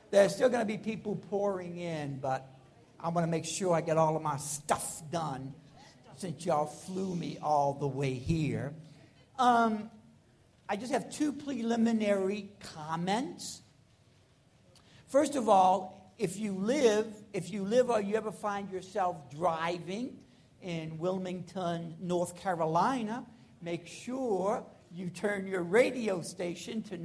There's still going to be people pouring in, but I want to make sure I get all of my stuff done since y'all flew me all the way here. I just have two preliminary comments. First of all, if you live or you ever find yourself driving in Wilmington, North Carolina, make sure you turn your radio station to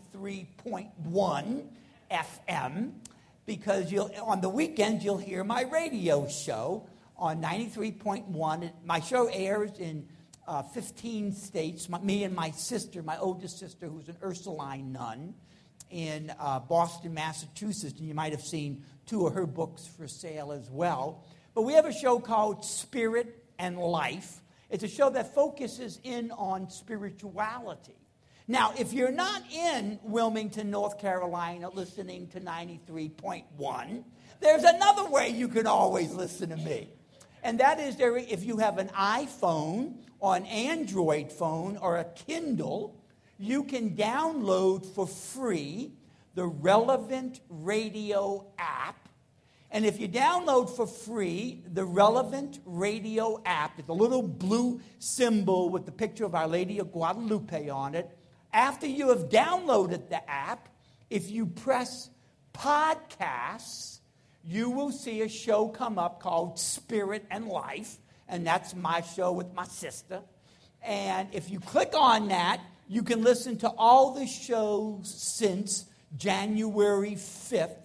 93.1 FM, because on the weekends you'll hear my radio show on 93.1. My show airs in 15 states. Me and my sister, my oldest sister, who's an Ursuline nun in Boston, Massachusetts, and you might have seen 2 of her books for sale as well. But we have a show called Spirit and Life. It's a show that focuses in on spirituality. Now, if you're not in Wilmington, North Carolina, listening to 93.1, there's another way you can always listen to me. And that is, if you have an iPhone or an Android phone or a Kindle, you can download for free the Relevant Radio app. And if you download for free the Relevant Radio app, it's a little blue symbol with the picture of Our Lady of Guadalupe on it. After you have downloaded the app, if you press podcasts, you will see a show come up called Spirit and Life, and that's my show with my sister. And if you click on that, you can listen to all the shows since January 5th,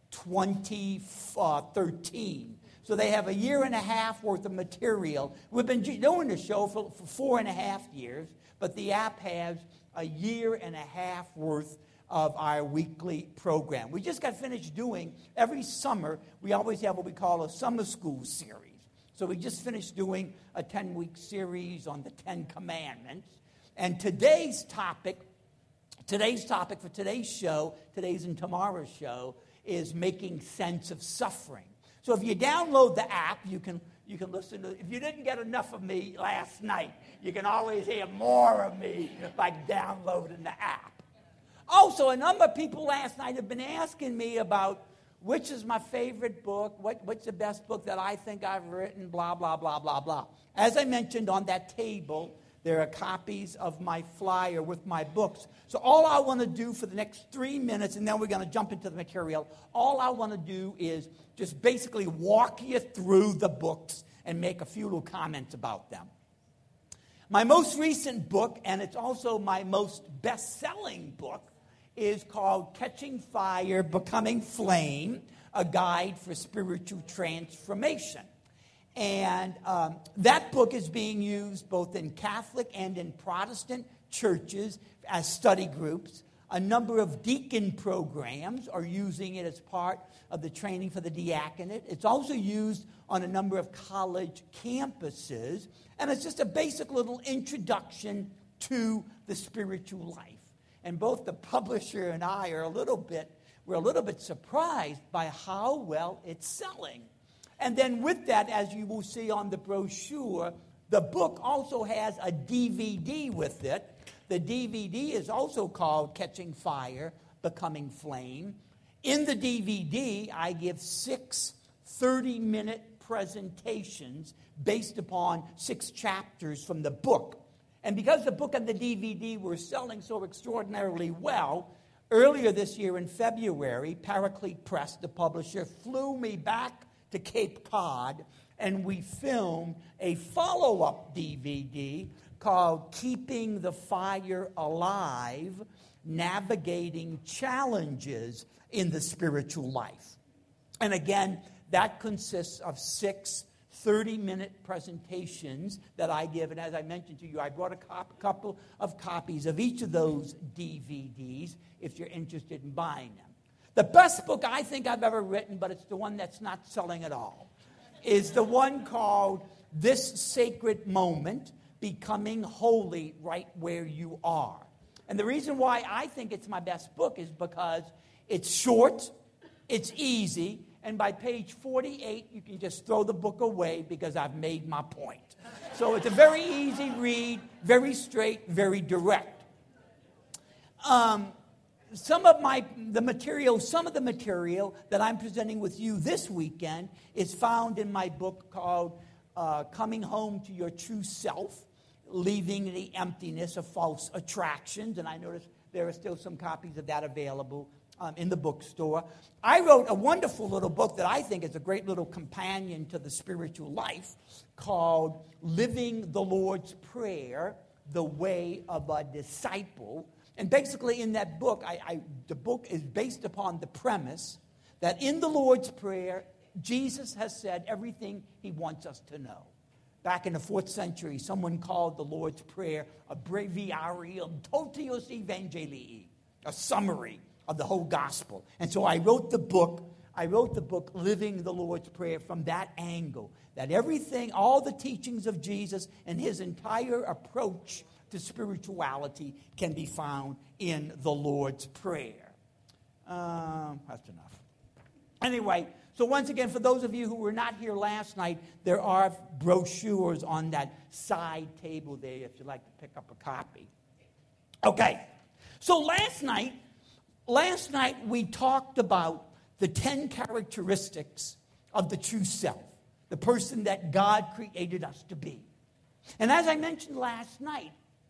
2013. So they have a year and a half worth of material. We've been doing the show for 4.5 years, but the app has a year and a half worth of our weekly program. We just got finished doing, every summer, we always have what we call a summer school series. So we just finished doing a 10-week series on the 10 Commandments. And today's topic for today's show, today's and tomorrow's show, is making sense of suffering. So if you download the app, you can listen to, if you didn't get enough of me last night, you can always hear more of me by downloading the app. Also, a number of people last night have been asking me about which is my favorite book, what's the best book that I think I've written, blah, blah, blah, blah, blah. As I mentioned, on that table, there are copies of my flyer with my books. So all I want to do for the next 3 minutes, and then we're going to jump into the material, all I want to do is just basically walk you through the books and make a few little comments about them. My most recent book, and it's also my most best-selling book, is called Catching Fire, Becoming Flame, A Guide for Spiritual Transformation. And that book is being used both in Catholic and in Protestant churches as study groups. A number of deacon programs are using it as part of the training for the diaconate. It's also used on a number of college campuses. And it's just a basic little introduction to the spiritual life. And both the publisher and I are a little bit surprised by how well it's selling. And then with that, as you will see on the brochure, the book also has a DVD with it. The DVD is also called Catching Fire, Becoming Flame. In the DVD, I give 6 30-minute presentations based upon 6 chapters from the book. And because the book and the DVD were selling so extraordinarily well, earlier this year in February, Paraclete Press, the publisher, flew me back to Cape Cod, and we filmed a follow-up DVD called Keeping the Fire Alive, Navigating Challenges in the Spiritual Life. And again, that consists of 6 30-minute presentations that I give. And as I mentioned to you, I brought a couple of copies of each of those DVDs if you're interested in buying them. The best book I think I've ever written, but it's the one that's not selling at all, is the one called This Sacred Moment, Becoming Holy Right Where You Are. And the reason why I think it's my best book is because it's short, it's easy, and by page 48, you can just throw the book away because I've made my point. So it's a very easy read, very straight, very direct. some of the material that I'm presenting with you this weekend is found in my book called Coming Home to Your True Self, Leaving the Emptiness of False Attractions. And I noticed there are still some copies of that available in the bookstore. I wrote a wonderful little book that I think is a great little companion to the spiritual life called Living the Lord's Prayer, The Way of a Disciple. And basically in that book, the book is based upon the premise that in the Lord's Prayer, Jesus has said everything he wants us to know. Back in the 4th century, someone called the Lord's Prayer a breviarium totius evangelii, a summary of the whole gospel. And so I wrote the book Living the Lord's Prayer from that angle, that everything, all the teachings of Jesus and his entire approach to spirituality can be found in the Lord's Prayer. That's enough. Anyway, so once again, for those of you who were not here last night, there are brochures on that side table there if you'd like to pick up a copy. Okay, so last night we talked about the 10 characteristics of the true self, the person that God created us to be. And as I mentioned last night,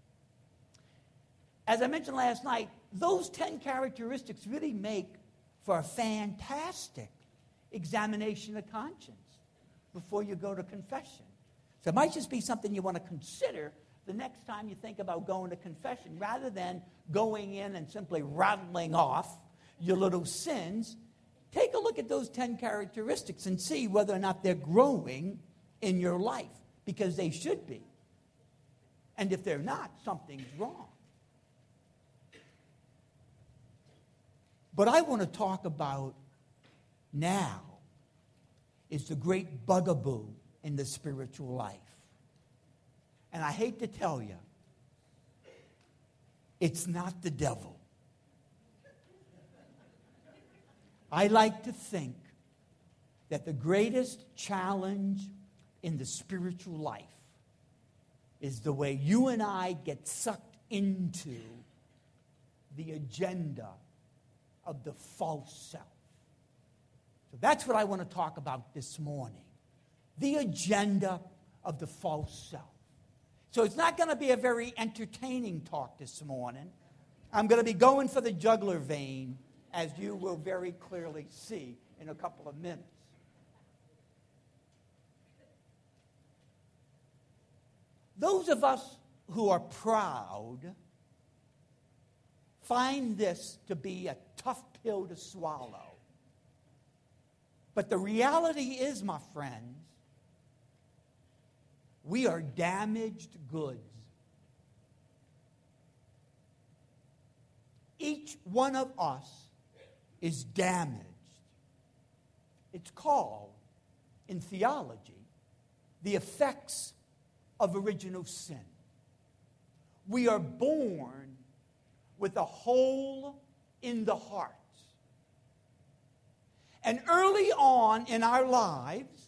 those 10 characteristics really make for a fantastic examination of conscience before you go to confession. So it might just be something you want to consider the next time you think about going to confession. Rather than going in and simply rattling off your little sins, take a look at those 10 characteristics and see whether or not they're growing in your life, because they should be. And if they're not, something's wrong. But I want to talk about now is the great bugaboo in the spiritual life. And I hate to tell you, it's not the devil. I like to think that the greatest challenge in the spiritual life is the way you and I get sucked into the agenda of the false self. So that's what I want to talk about this morning. The agenda of the false self. So it's not going to be a very entertaining talk this morning. I'm going to be going for the jugular vein, as you will very clearly see in a couple of minutes. Those of us who are proud find this to be a tough pill to swallow. But the reality is, my friends, we are damaged goods. Each one of us is damaged. It's called, in theology, the effects of original sin. We are born with a hole in the heart. And early on in our lives,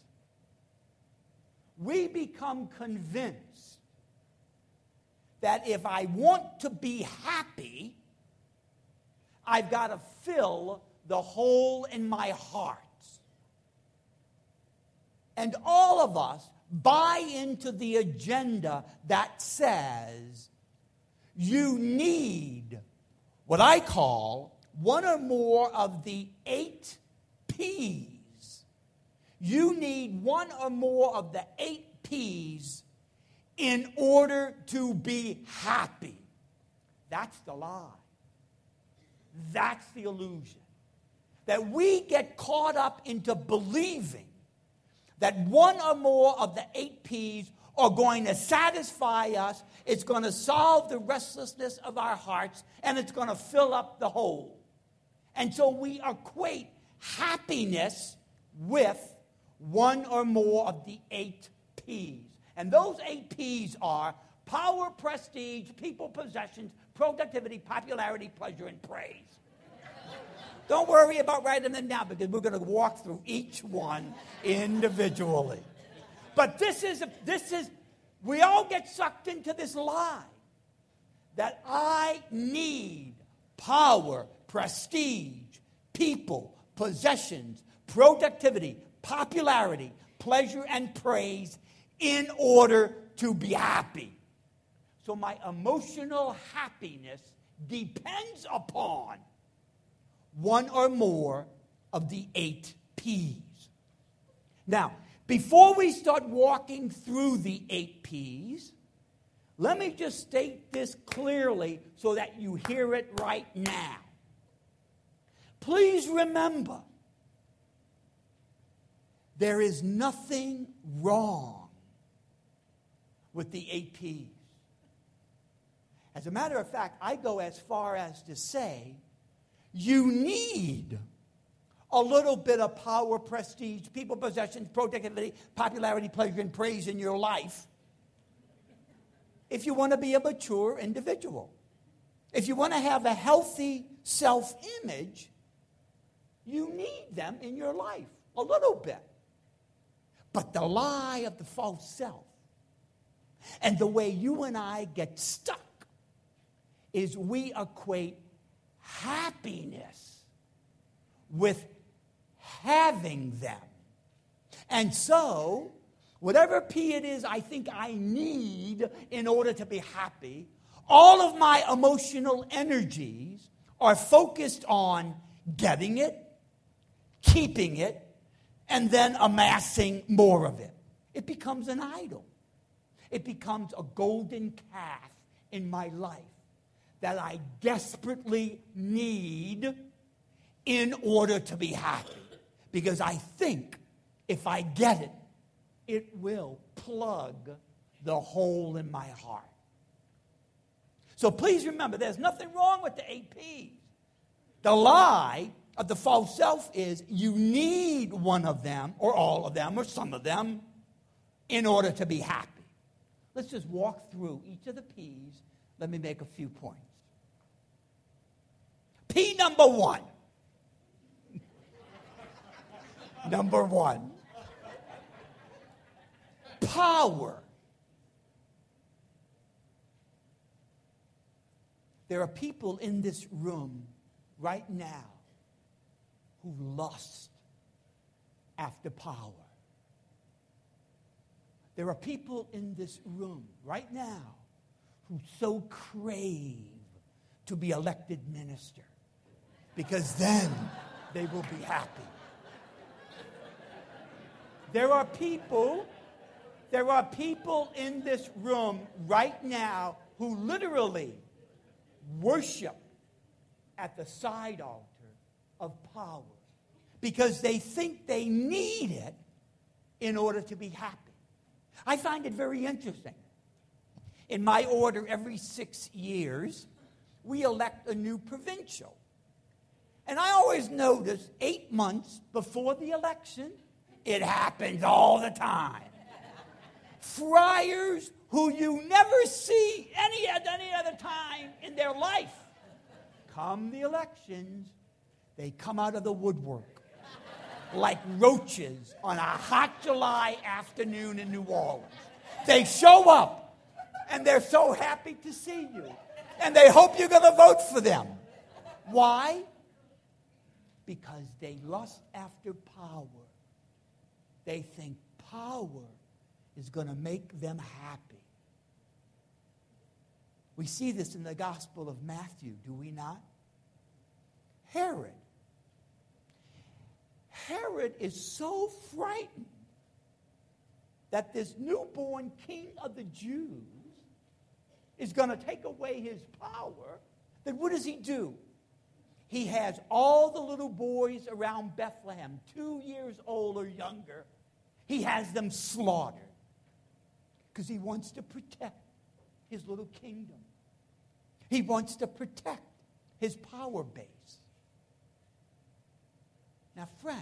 we become convinced that if I want to be happy, I've got to fill the hole in my heart. And all of us buy into the agenda that says you need what I call one or more of the 8 P's. You need one or more of the 8 P's in order to be happy. That's the lie. That's the illusion. That we get caught up into believing that one or more of the 8 P's are going to satisfy us, it's going to solve the restlessness of our hearts, and it's going to fill up the hole. And so we equate happiness with one or more of the 8 P's. And those 8 P's are power, prestige, people, possessions, productivity, popularity, pleasure, and praise. Don't worry about writing them down, because we're going to walk through each one individually. But we all get sucked into this lie that I need power, prestige, people, possessions, productivity, popularity, pleasure, and praise in order to be happy. So my emotional happiness depends upon one or more of the 8 P's. Now, before we start walking through the 8 P's, let me just state this clearly so that you hear it right now. Please remember, there is nothing wrong with the 8 P's. As a matter of fact, I go as far as to say, you need a little bit of power, prestige, people, possessions, productivity, popularity, pleasure, and praise in your life if you want to be a mature individual. If you want to have a healthy self-image, you need them in your life, a little bit. But the lie of the false self and the way you and I get stuck is we equate happiness with having them. And so, whatever P it is I think I need in order to be happy, all of my emotional energies are focused on getting it, keeping it, and then amassing more of it. It becomes an idol. It becomes a golden calf in my life that I desperately need in order to be happy. Because I think if I get it, it will plug the hole in my heart. So please remember, there's nothing wrong with the 8 P's. The lie of the false self is you need one of them, or all of them, or some of them, in order to be happy. Let's just walk through each of the P's. Let me make a few points. P number 1. Number 1. Power. There are people in this room right now who lust after power. There are people in this room right now who so crave to be elected minister, because then they will be happy. There are people in this room right now who literally worship at the side altar of power because they think they need it in order to be happy. I find it very interesting. In my order, every 6 years, we elect a new provincial. And I always notice 8 months before the election, it happens all the time. Friars who you never see any other time in their life, come the elections, they come out of the woodwork like roaches on a hot July afternoon in New Orleans. They show up, and they're so happy to see you, and they hope you're going to vote for them. Why? Because they lust after power. They think power is going to make them happy. We see this in the Gospel of Matthew, do we not? Herod is so frightened that this newborn king of the Jews is going to take away his power, that what does he do? He has all the little boys around Bethlehem, 2 years old or younger, he has them slaughtered because he wants to protect his little kingdom. He wants to protect his power base. Now, friends,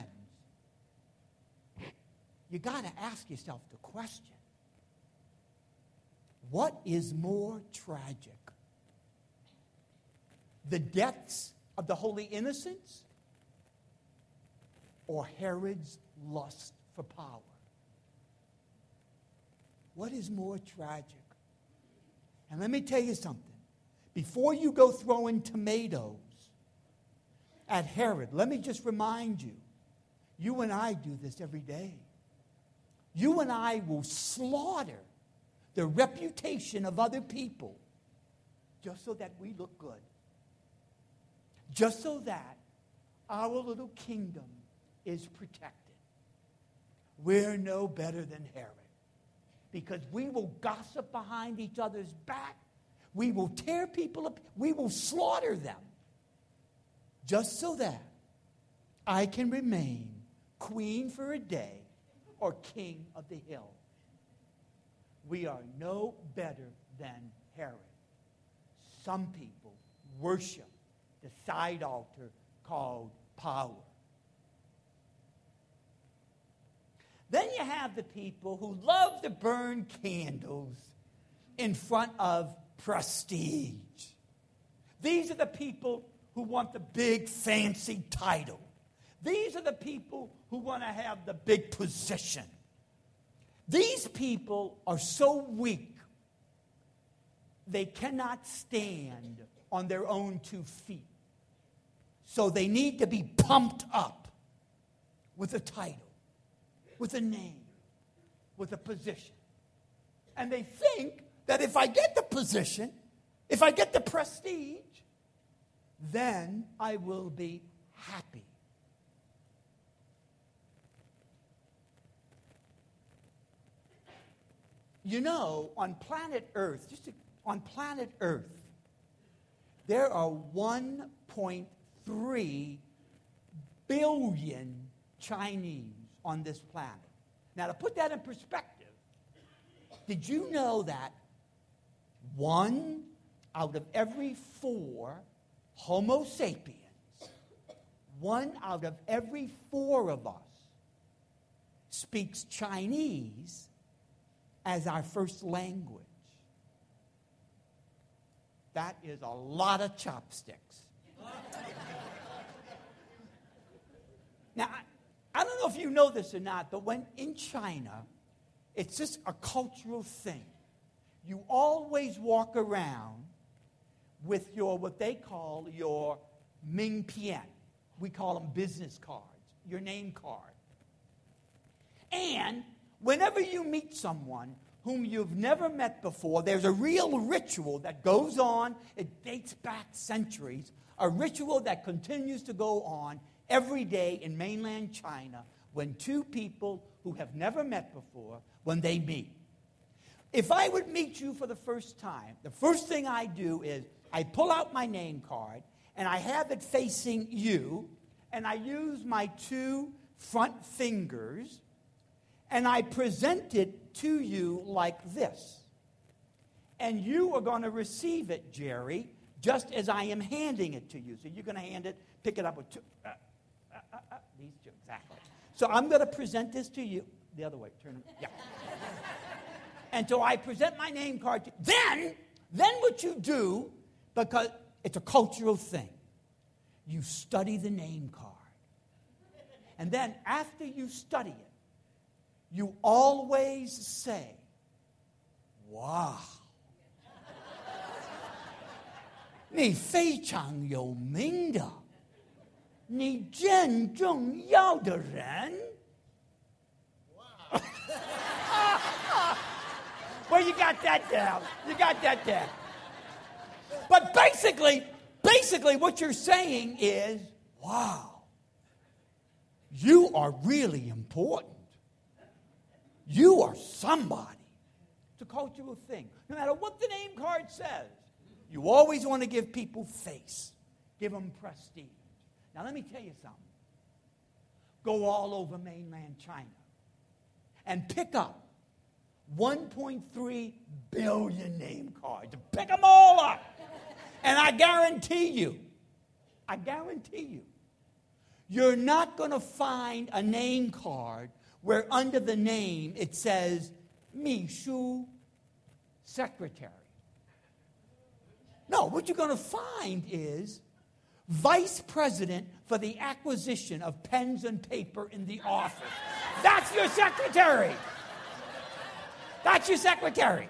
you got to ask yourself the question, what is more tragic? The deaths of the holy innocents or Herod's lust for power? What is more tragic? And let me tell you something. Before you go throwing tomatoes at Herod. Let me just remind you, you and I do this every day. You and I will slaughter the reputation of other people just so that we look good. Just so that our little kingdom is protected. We're no better than Herod. Because we will gossip behind each other's back. We will tear people up. We will slaughter them. Just so that I can remain queen for a day or king of the hill. We are no better than Herod. Some people worship the side altar called power. Then you have the people who love to burn candles in front of prestige. These are the people who want the big fancy title. These are the people who want to have the big position. These people are so weak, they cannot stand on their own 2 feet. So they need to be pumped up with a title, with a name, with a position. And they think that if I get the position, if I get the prestige, then I will be happy. You know, on planet Earth, on planet Earth, there are 1.3 billion Chinese on this planet. Now, to put that in perspective, did you know that 1 out of every 4 Homo sapiens, 1 out of every 4 of us speaks Chinese as our first language? That is a lot of chopsticks. Now, I don't know if you know this or not, but when in China, it's just a cultural thing. You always walk around with your, what they call your Ming Pian. We call them business cards, your name card. And whenever you meet someone whom you've never met before, there's a real ritual that goes on. It dates back centuries. A ritual that continues to go on every day in mainland China when 2 people who have never met before, when they meet. If I would meet you for the first time, the first thing I do is I pull out my name card and I have it facing you, and I use my 2 front fingers and I present it to you like this. And you are going to receive it, Jerry, just as I am handing it to you. So you're going to hand it, pick it up with 2. These 2, exactly. So I'm going to present this to you. The other way, turn it. Yeah. And so I present my name card to you. Then what you do, because it's a cultural thing, you study the name card. And then after you study it, you always say, wow. 你非常有名的，你真重要的人。Well, you got that down. You got that down. But basically what you're saying is, wow, you are really important. You are somebody. It's a cultural thing. No matter what the name card says, you always want to give people face. Give them prestige. Now, let me tell you something. Go all over mainland China and pick up 1.3 billion name cards. Pick them all up. And I guarantee you, you're not going to find a name card where under the name it says, Mi Shu Secretary. No, what you're going to find is Vice President for the acquisition of pens and paper in the office. That's your secretary. That's your secretary.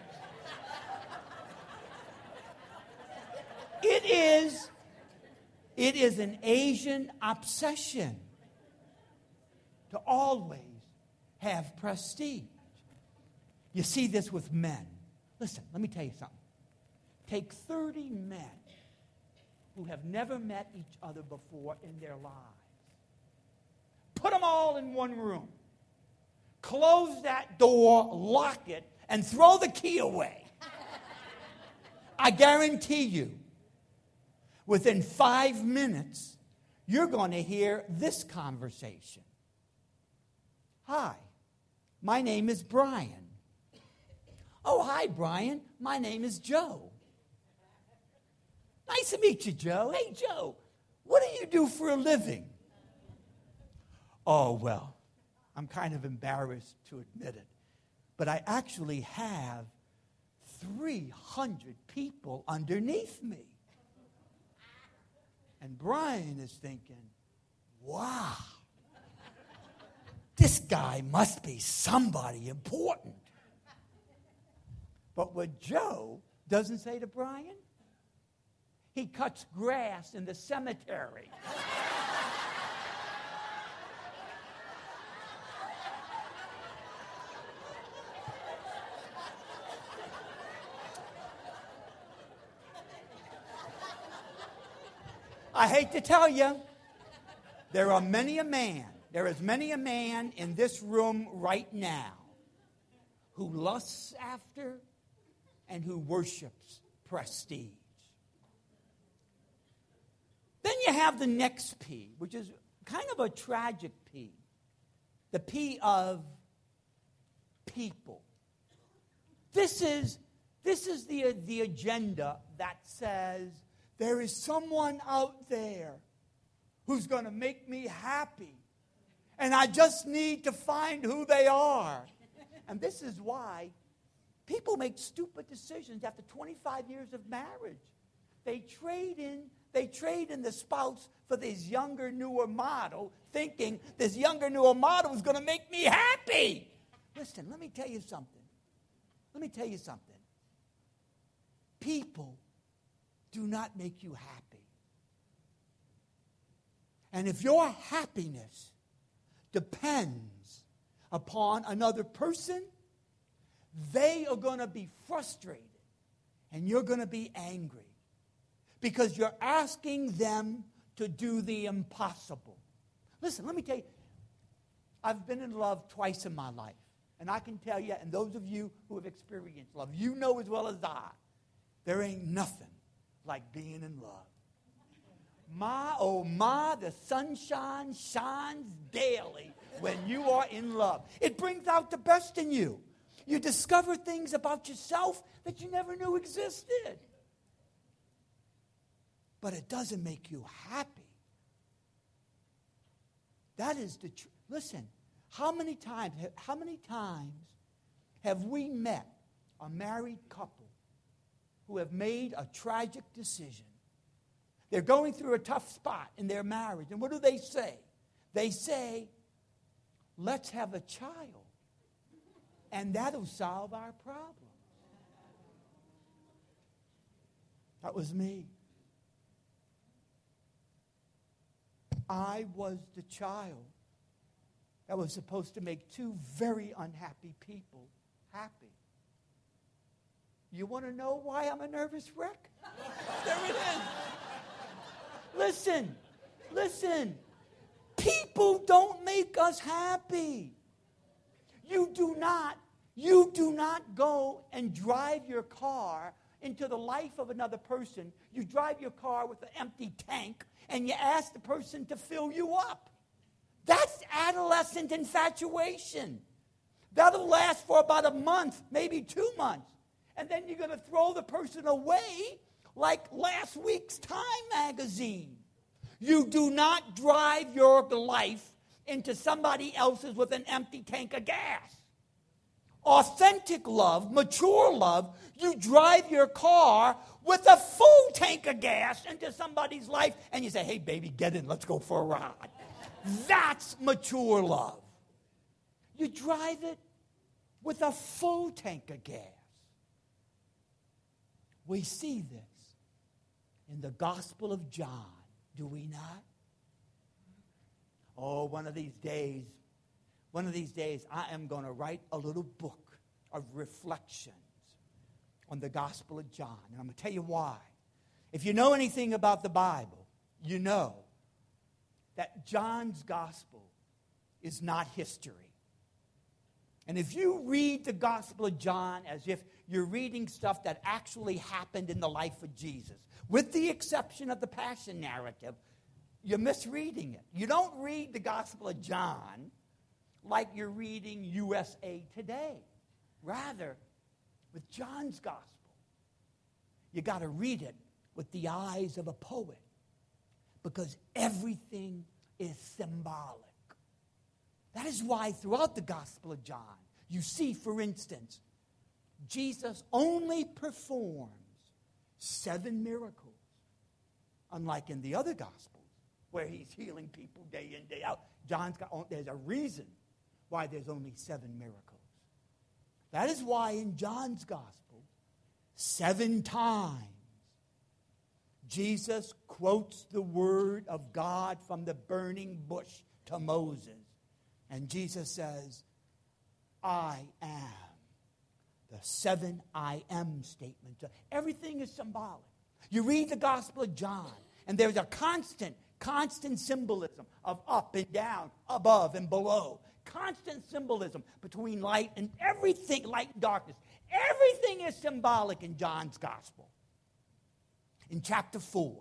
It is an Asian obsession to always have prestige. You see this with men. Listen, let me tell you something. Take 30 men who have never met each other before in their lives. Put them all in one room. Close that door, lock it, and throw the key away. I guarantee you, within 5 minutes, you're going to hear this conversation. Hi, my name is Brian. Oh, hi, Brian. My name is Joe. Nice to meet you, Joe. Hey, Joe, what do you do for a living? Oh, well, I'm kind of embarrassed to admit it, but I actually have 300 people underneath me. And Brian is thinking, wow, this guy must be somebody important. But what Joe doesn't say to Brian, he cuts grass in the cemetery. I hate to tell you, there is many a man in this room right now who lusts after and who worships prestige. Then you have the next P, which is kind of a tragic P. The P of people. This is the agenda that says there is someone out there who's going to make me happy. And I just need to find who they are. And this is why people make stupid decisions after 25 years of marriage. They trade in the spouse for this younger, newer model, thinking this younger, newer model is going to make me happy. Listen, let me tell you something. People do not make you happy. And if your happiness depends upon another person, they are going to be frustrated and you're going to be angry because you're asking them to do the impossible. Listen, let me tell you, I've been in love twice in my life. And I can tell you, and those of you who have experienced love, you know as well as I, there ain't nothing like being in love. My, oh my, the sunshine shines daily when you are in love. It brings out the best in you. You discover things about yourself that you never knew existed. But it doesn't make you happy. That is the truth. Listen, how many times have we met a married couple who have made a tragic decision? They're going through a tough spot in their marriage. And what do they say? They say, let's have a child. And that'll solve our problem. That was me. I was the child that was supposed to make two very unhappy people happy. You want to know why I'm a nervous wreck? There it is. Listen. People don't make us happy. You do not go and drive your car into the life of another person. You drive your car with an empty tank and you ask the person to fill you up. That's adolescent infatuation. That'll last for about a month, maybe 2 months. And then you're going to throw the person away like last week's Time magazine. You do not drive your life into somebody else's with an empty tank of gas. Authentic love, mature love, you drive your car with a full tank of gas into somebody's life and you say, hey, baby, get in, let's go for a ride. That's mature love. You drive it with a full tank of gas. We see this in the Gospel of John. Do we not? Oh, one of these days, I am going to write a little book of reflections on the Gospel of John. And I'm going to tell you why. If you know anything about the Bible, you know that John's Gospel is not history. And if you read the Gospel of John as if you're reading stuff that actually happened in the life of Jesus, with the exception of the Passion narrative, you're misreading it. You don't read the Gospel of John like you're reading USA Today. Rather, with John's Gospel, you got to read it with the eyes of a poet, because everything is symbolic. That is why throughout the Gospel of John, you see, for instance, Jesus only performs 7 miracles, unlike in the other Gospels, where he's healing people day in, day out. There's a reason why there's only 7 miracles. That is why in John's Gospel, 7 times, Jesus quotes the word of God from the burning bush to Moses. And Jesus says, I am. The 7 I am statements. Everything is symbolic. You read the Gospel of John, and there's a constant symbolism of up and down, above and below. Constant symbolism between light and everything, light and darkness. Everything is symbolic in John's Gospel. In chapter 4,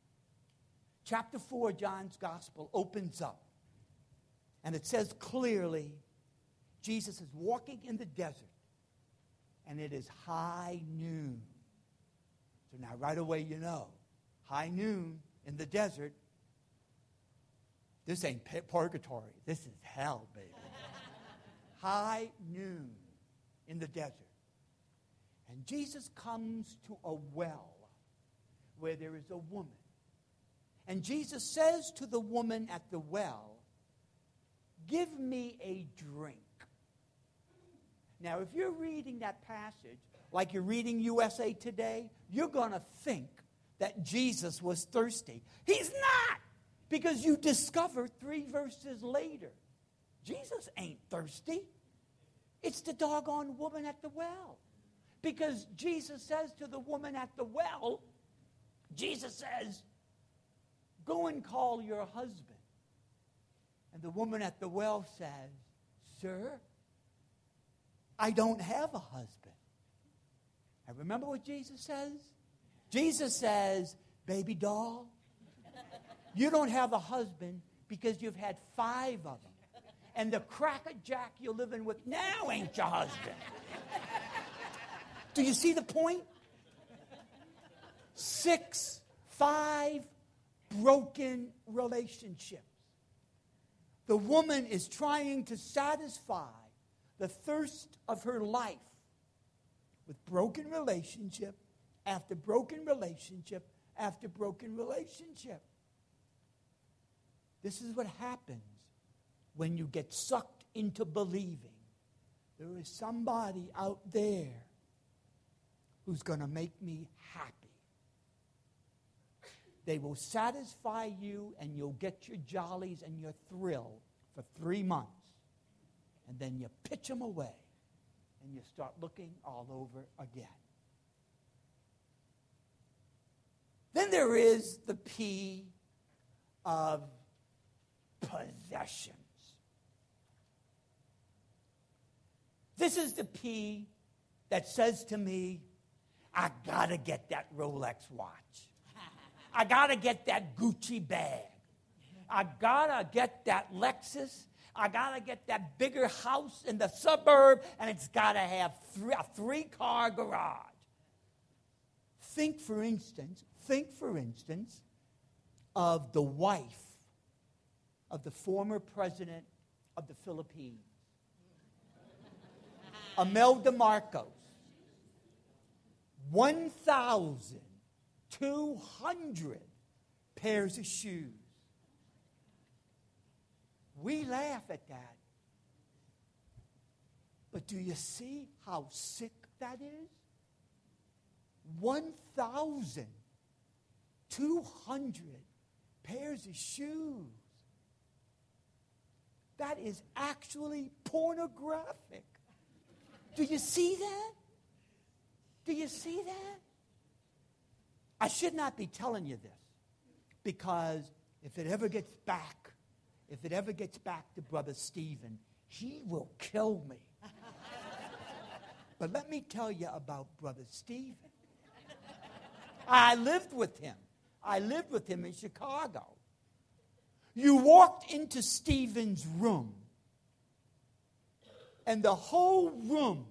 John's Gospel opens up. And it says clearly, Jesus is walking in the desert, and it is high noon. So now right away you know, high noon in the desert, this ain't purgatory. This is hell, baby. High noon in the desert. And Jesus comes to a well where there is a woman. And Jesus says to the woman at the well, give me a drink. Now, if you're reading that passage like you're reading USA Today, you're going to think that Jesus was thirsty. He's not, because you discover 3 verses later, Jesus ain't thirsty. It's the doggone woman at the well. Because Jesus says to the woman at the well, Jesus says, go and call your husband. And the woman at the well says, sir, I don't have a husband. And remember what Jesus says? Jesus says, baby doll, you don't have a husband because you've had 5 of them. And the crackerjack you're living with now ain't your husband. Do you see the point? 5 broken relationships. The woman is trying to satisfy the thirst of her life with broken relationship after broken relationship after broken relationship. This is what happens when you get sucked into believing there is somebody out there who's going to make me happy. They will satisfy you, and you'll get your jollies and your thrill for 3 months. And then you pitch them away, and you start looking all over again. Then there is the P of possessions. This is the P that says to me, I gotta get that Rolex watch. I gotta get that Gucci bag. I gotta get that Lexus. I gotta get that bigger house in the suburb, and it's gotta have a 3-car garage. Think, for instance, of the wife of the former president of the Philippines, Imelda Marcos. 1,200 pairs of shoes. We laugh at that. But do you see how sick that is? 1,200 pairs of shoes. That is actually pornographic. Do you see that? Do you see that? I should not be telling you this, because if it ever gets back to Brother Stephen, he will kill me. But let me tell you about Brother Stephen. I lived with him. I lived with him in Chicago. You walked into Stephen's room, and the whole room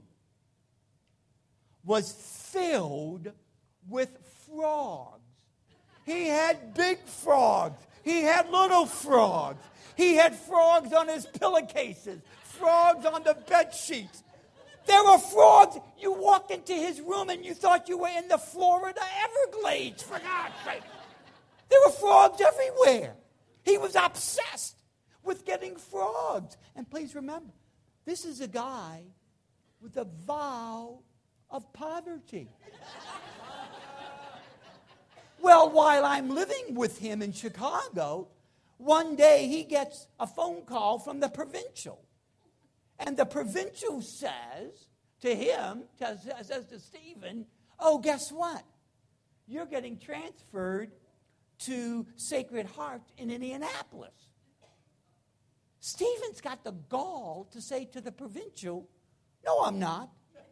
was filled with frogs. He had big frogs. He had little frogs. He had frogs on his pillowcases, frogs on the bed sheets. There were frogs. You walked into his room and you thought you were in the Florida Everglades, for God's sake. There were frogs everywhere. He was obsessed with getting frogs. And please remember, this is a guy with a vow of poverty. Well, while I'm living with him in Chicago, one day he gets a phone call from the provincial. And the provincial says to him, says to Stephen, oh, guess what? You're getting transferred to Sacred Heart in Indianapolis. Stephen's got the gall to say to the provincial, no, I'm not.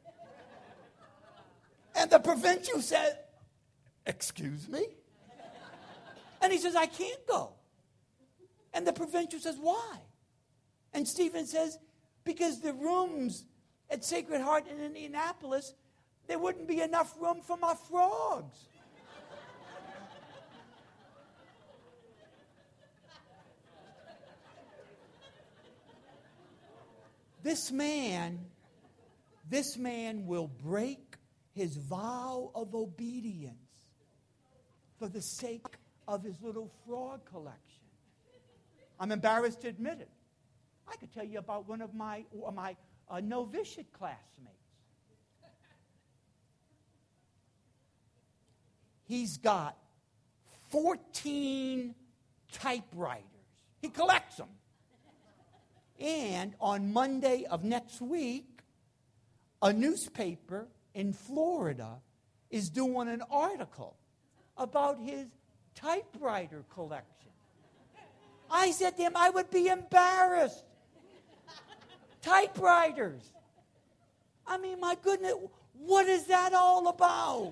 And the provincial said, excuse me? And he says, I can't go. And the provincial says, why? And Stephen says, because the rooms at Sacred Heart in Indianapolis, there wouldn't be enough room for my frogs. This man will break his vow of obedience for the sake of his little frog collection. I'm embarrassed to admit it. I could tell you about one of my novitiate classmates. He's got 14 typewriters. He collects them. And on Monday of next week, a newspaper in Florida is doing an article about his typewriter collection. I said to him, I would be embarrassed. Typewriters. I mean, my goodness, what is that all about?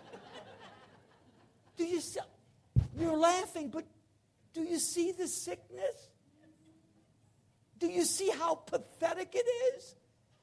Do you see? You're laughing, but do you see the sickness? Do you see how pathetic it is?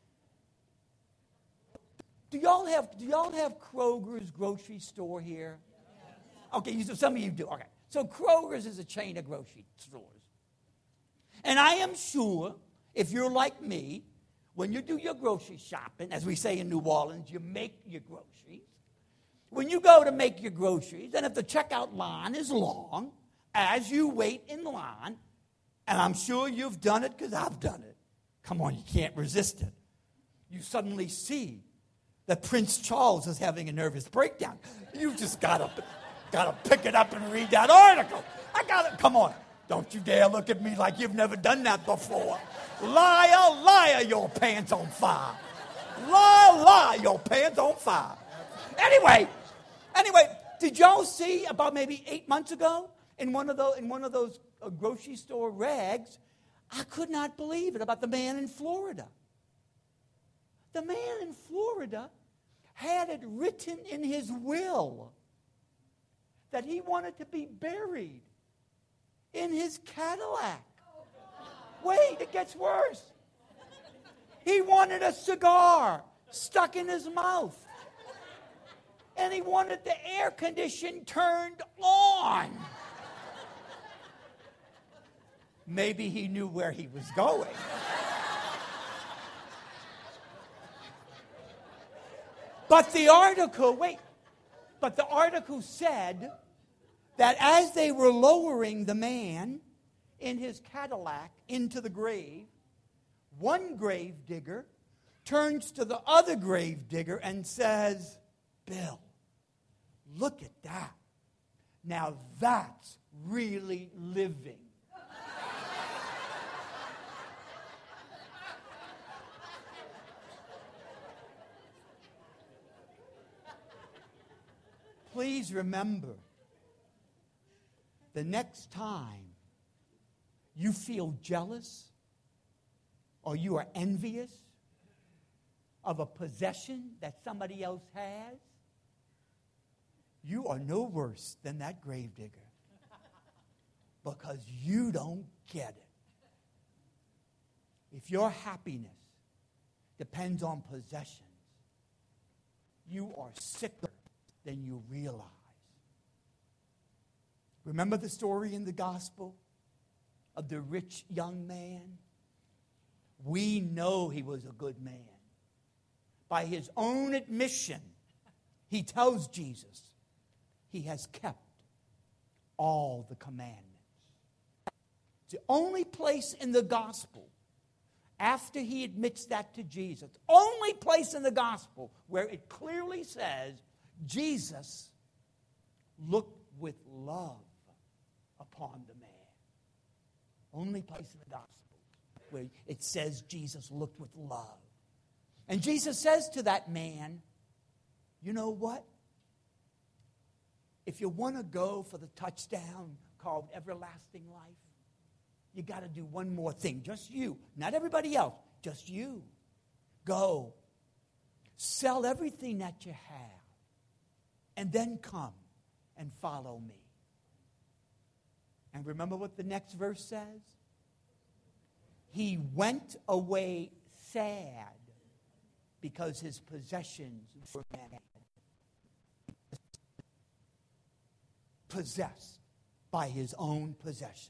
Do y'all have Kroger's grocery store here? Okay, some of you do. Okay. So Kroger's is a chain of grocery stores. And I am sure, if you're like me, when you do your grocery shopping, as we say in New Orleans, you make your groceries. When you go to make your groceries, and if the checkout line is long, as you wait in line, and I'm sure you've done it because I've done it. Come on, you can't resist it. You suddenly see that Prince Charles is having a nervous breakdown. You've just got to pick it up and read that article. Come on. Don't you dare look at me like you've never done that before. Liar, liar, your pants on fire. Liar, liar, your pants on fire. Anyway, did y'all see about maybe 8 months ago in one of those grocery store rags? I could not believe it, about the man in Florida. The man in Florida had it written in his will that he wanted to be buried in his Cadillac. Wait, it gets worse. He wanted a cigar stuck in his mouth. And he wanted the air condition turned on. Maybe he knew where he was going. But the article said that as they were lowering the man in his Cadillac into the grave, one grave digger turns to the other grave digger and says, Bill, look at that. Now that's really living. Please remember, the next time you feel jealous or you are envious of a possession that somebody else has, you are no worse than that gravedigger because you don't get it. If your happiness depends on possessions, you are sicker than you realize. Remember the story in the gospel of the rich young man? We know he was a good man. By his own admission, he tells Jesus he has kept all the commandments. It's the only place in the gospel, after he admits that to Jesus, only place in the gospel where it clearly says Jesus looked with love upon the man. Only place in the gospel where it says Jesus looked with love. And Jesus says to that man, you know what? If you want to go for the touchdown called everlasting life, you got to do one more thing. Just you. Not everybody else. Just you. Go. Sell everything that you have. And then come and follow me. And remember what the next verse says? He went away sad because his possessions were many. Possessed by his own possessions.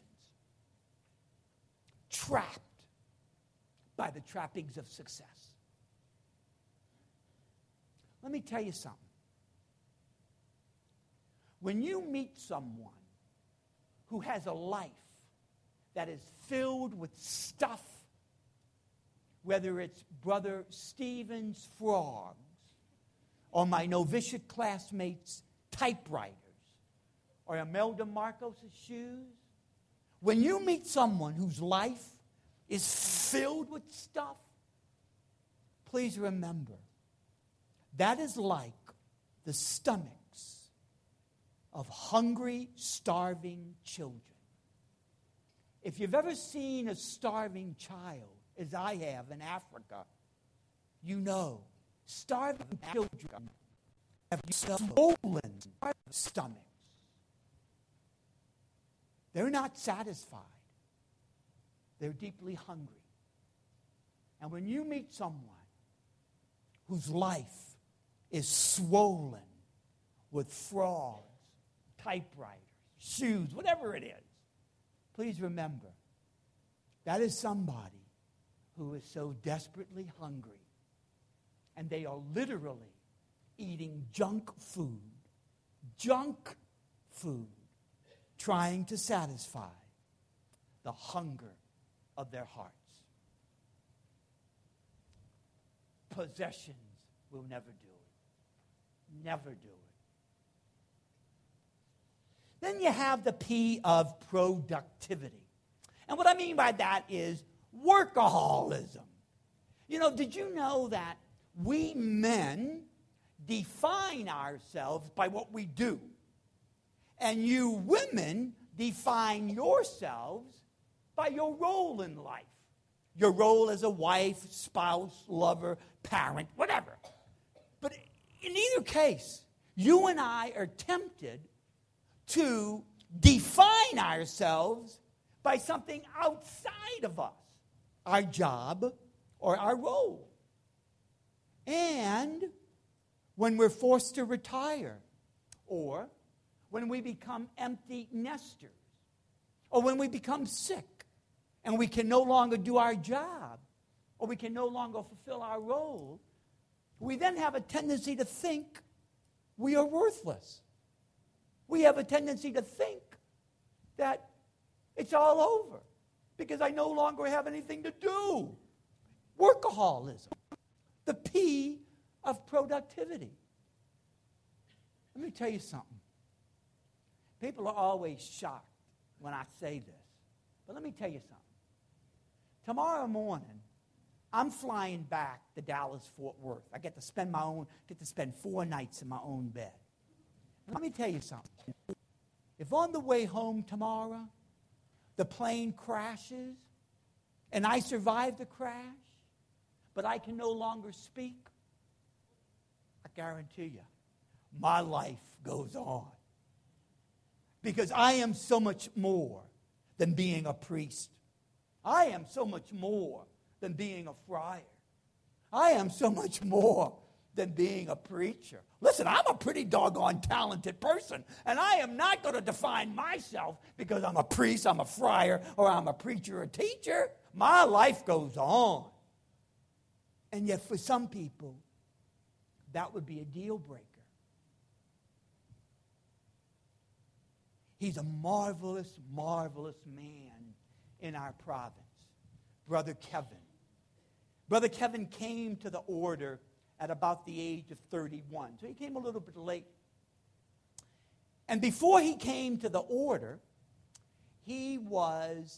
Trapped by the trappings of success. Let me tell you something. When you meet someone who has a life that is filled with stuff, whether it's Brother Stephen's frogs or my novitiate classmates' typewriters or Imelda Marcos' shoes, when you meet someone whose life is filled with stuff, please remember, that is like the stomachs of hungry, starving children. If you've ever seen a starving child, as I have in Africa, you know, starving children have swollen stomachs. They're not satisfied. They're deeply hungry. And when you meet someone whose life is swollen with frogs, typewriters, shoes, whatever it is, please remember, that is somebody who is so desperately hungry. And they are literally eating junk food, trying to satisfy the hunger of their hearts. Possessions will never do it. Never do it. Then you have the P of productivity. And what I mean by that is workaholism. You know, did you know that we men define ourselves by what we do? And you women define yourselves by your role in life. Your role as a wife, spouse, lover, parent, whatever. But in either case, you and I are tempted to define ourselves by something outside of us, our job or our role. And when we're forced to retire, or when we become empty nesters, or when we become sick and we can no longer do our job, or we can no longer fulfill our role, we then have a tendency to think we are worthless. We have a tendency to think that it's all over because I no longer have anything to do. Workaholism. The P of productivity. Let me tell you something. People are always shocked when I say this. But let me tell you something. Tomorrow morning, I'm flying back to Dallas-Fort Worth. I get to spend 4 nights in my own bed. And let me tell you something. If on the way home tomorrow, the plane crashes, and I survive the crash, but I can no longer speak, I guarantee you, my life goes on. Because I am so much more than being a priest. I am so much more than being a friar. I am so much more than being a preacher. Listen, I'm a pretty doggone talented person, and I am not going to define myself because I'm a priest, I'm a friar, or I'm a preacher or teacher. My life goes on. And yet for some people, that would be a deal breaker. He's a marvelous, marvelous man in our province, Brother Kevin. Brother Kevin came to the order at about the age of 31. So he came a little bit late. And before he came to the order, he was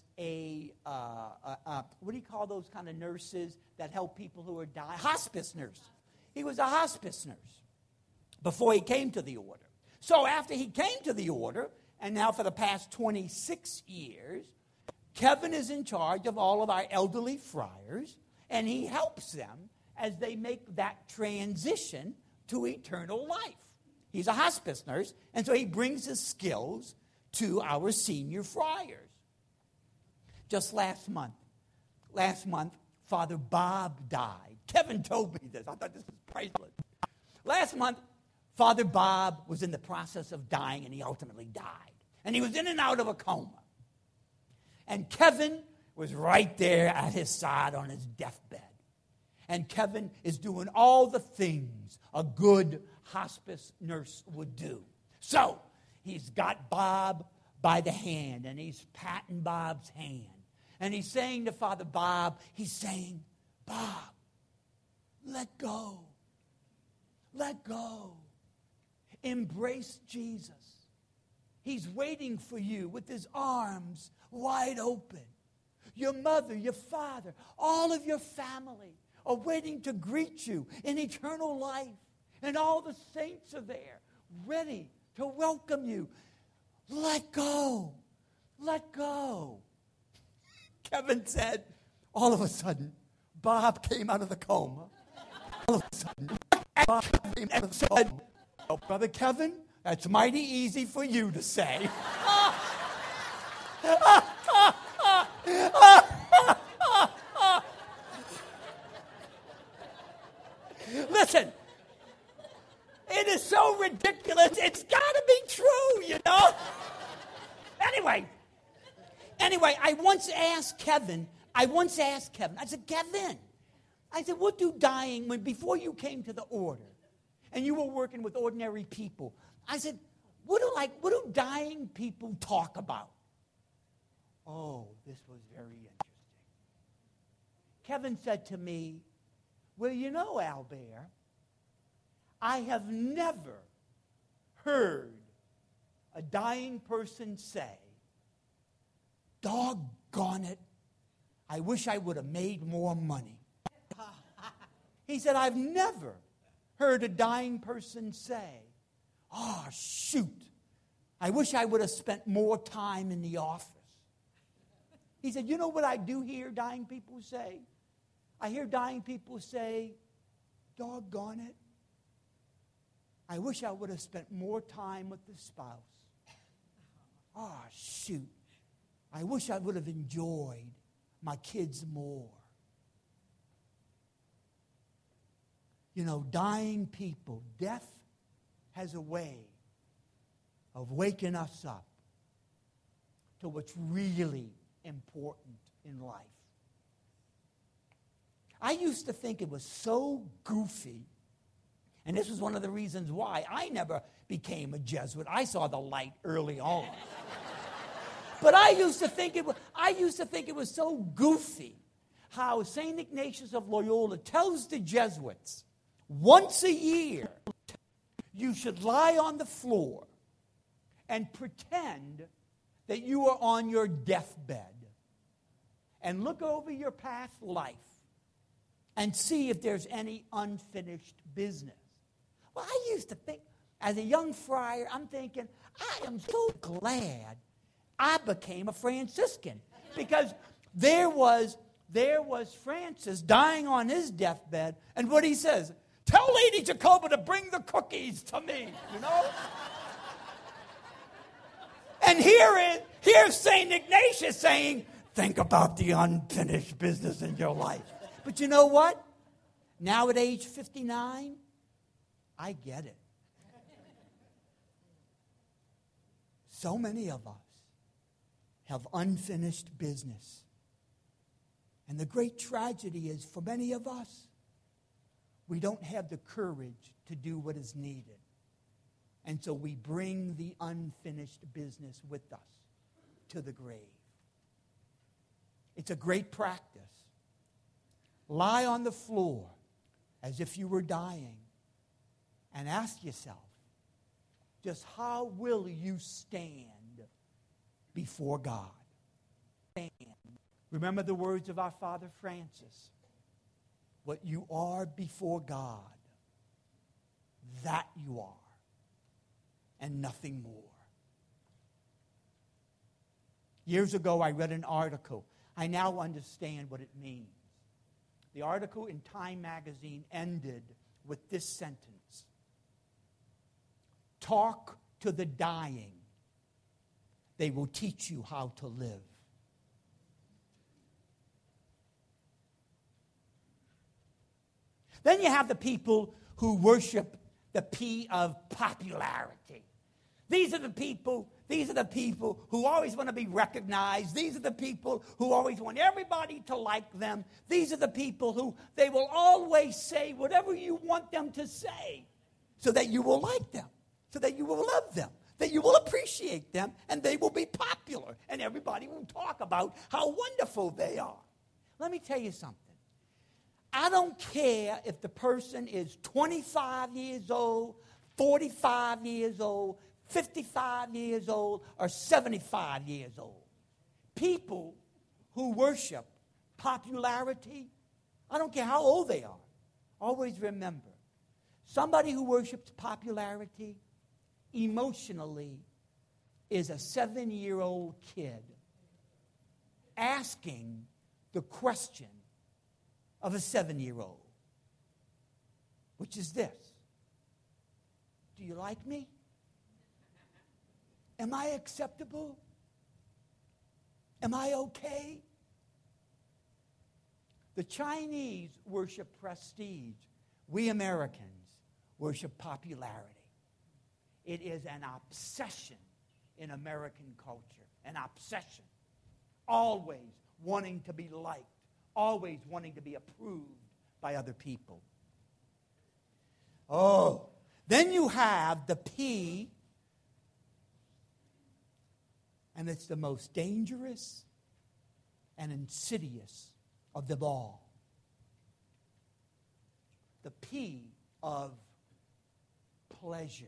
what do you call those kind of nurses that help people who are dying? Hospice nurse. He was a hospice nurse before he came to the order. So after he came to the order, and now for the past 26 years, Kevin is in charge of all of our elderly friars, and he helps them as they make that transition to eternal life. He's a hospice nurse, and so he brings his skills to our senior friars. Just last month, Father Bob died. Kevin told me this. I thought this was priceless. Last month, Father Bob was in the process of dying, and he ultimately died. And he was in and out of a coma. And Kevin was right there at his side on his deathbed. And Kevin is doing all the things a good hospice nurse would do. So he's got Bob by the hand, and he's patting Bob's hand. And he's saying to Father Bob, he's saying, Bob, let go. Let go. Embrace Jesus. He's waiting for you with his arms wide open. Your mother, your father, all of your family are waiting to greet you in eternal life. And all the saints are there, ready to welcome you. Let go. Let go. Kevin said, all of a sudden, Bob came out of the coma. All of a sudden, Bob came out of the coma. Oh, Brother Kevin, that's mighty easy for you to say. Listen, it is so ridiculous. It's got to be true, you know. Anyway, I once asked Kevin, I said, Kevin, what do dying, before you came to the order, and you were working with ordinary people, I said, what do dying people talk about? Oh, this was very interesting. Kevin said to me, well, you know, Albert, I have never heard a dying person say, doggone it, I wish I would have made more money. He said, I've never heard a dying person say, oh, shoot, I wish I would have spent more time in the office. He said, you know what I do hear dying people say? I hear dying people say, doggone it, I wish I would have spent more time with the spouse. Oh, shoot, I wish I would have enjoyed my kids more. You know, dying people, death has a way of waking us up to what's really important in life. I used to think it was so goofy, and this was one of the reasons why I never became a Jesuit. I saw the light early on. But I used to think it was so goofy how St. Ignatius of Loyola tells the Jesuits, once a year, you should lie on the floor and pretend that you are on your deathbed and look over your past life and see if there's any unfinished business. Well, I used to think, as a young friar, I'm thinking, I am so glad I became a Franciscan, because there was Francis dying on his deathbed, and what he says, tell Lady Jacoba to bring the cookies to me, you know? And here's St. Ignatius saying, think about the unfinished business in your life. But you know what? Now at age 59, I get it. So many of us have unfinished business. And the great tragedy is, for many of us, we don't have the courage to do what is needed. And so we bring the unfinished business with us to the grave. It's a great practice. Lie on the floor as if you were dying and ask yourself, just how will you stand before God? Stand. Remember the words of our Father Francis. What you are before God, that you are, and nothing more. Years ago, I read an article. I now understand what it means. The article in Time magazine ended with this sentence: talk to the dying. They will teach you how to live. Then you have the people who worship the P of popularity. These are the people who always want to be recognized. These are the people who always want everybody to like them. These are the people who they will always say whatever you want them to say so that you will like them, so that you will love them, that you will appreciate them, and they will be popular, and everybody will talk about how wonderful they are. Let me tell you something. I don't care if the person is 25 years old, 45 years old, 55 years old, or 75 years old. People who worship popularity, I don't care how old they are, always remember, somebody who worships popularity emotionally is a 7-year-old kid asking the question of a 7-year-old, which is this: do you like me? Am I acceptable? Am I okay? The Chinese worship prestige. We Americans worship popularity. It is an obsession in American culture, an obsession. Always wanting to be liked, always wanting to be approved by other people. Oh, then you have the P, and it's the most dangerous and insidious of them all. The P of pleasure.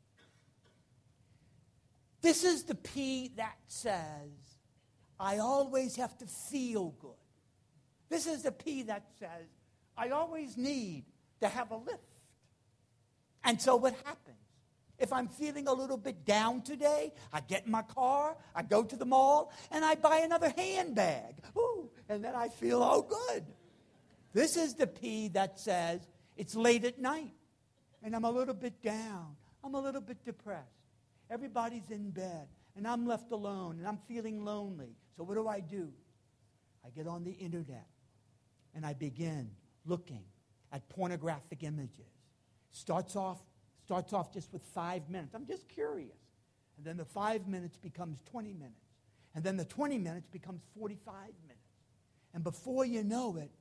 This is the P that says, I always have to feel good. This is the P that says, I always need to have a lift. And so what happens? If I'm feeling a little bit down today, I get in my car, I go to the mall, and I buy another handbag. Ooh, and then I feel all good. This is the P that says, it's late at night, and I'm a little bit down. I'm a little bit depressed. Everybody's in bed, and I'm left alone, and I'm feeling lonely. So what do? I get on the internet, and I begin looking at pornographic images. Starts off just with 5 minutes. I'm just curious. And then the 5 minutes becomes 20 minutes. And then the 20 minutes becomes 45 minutes. And before you know it,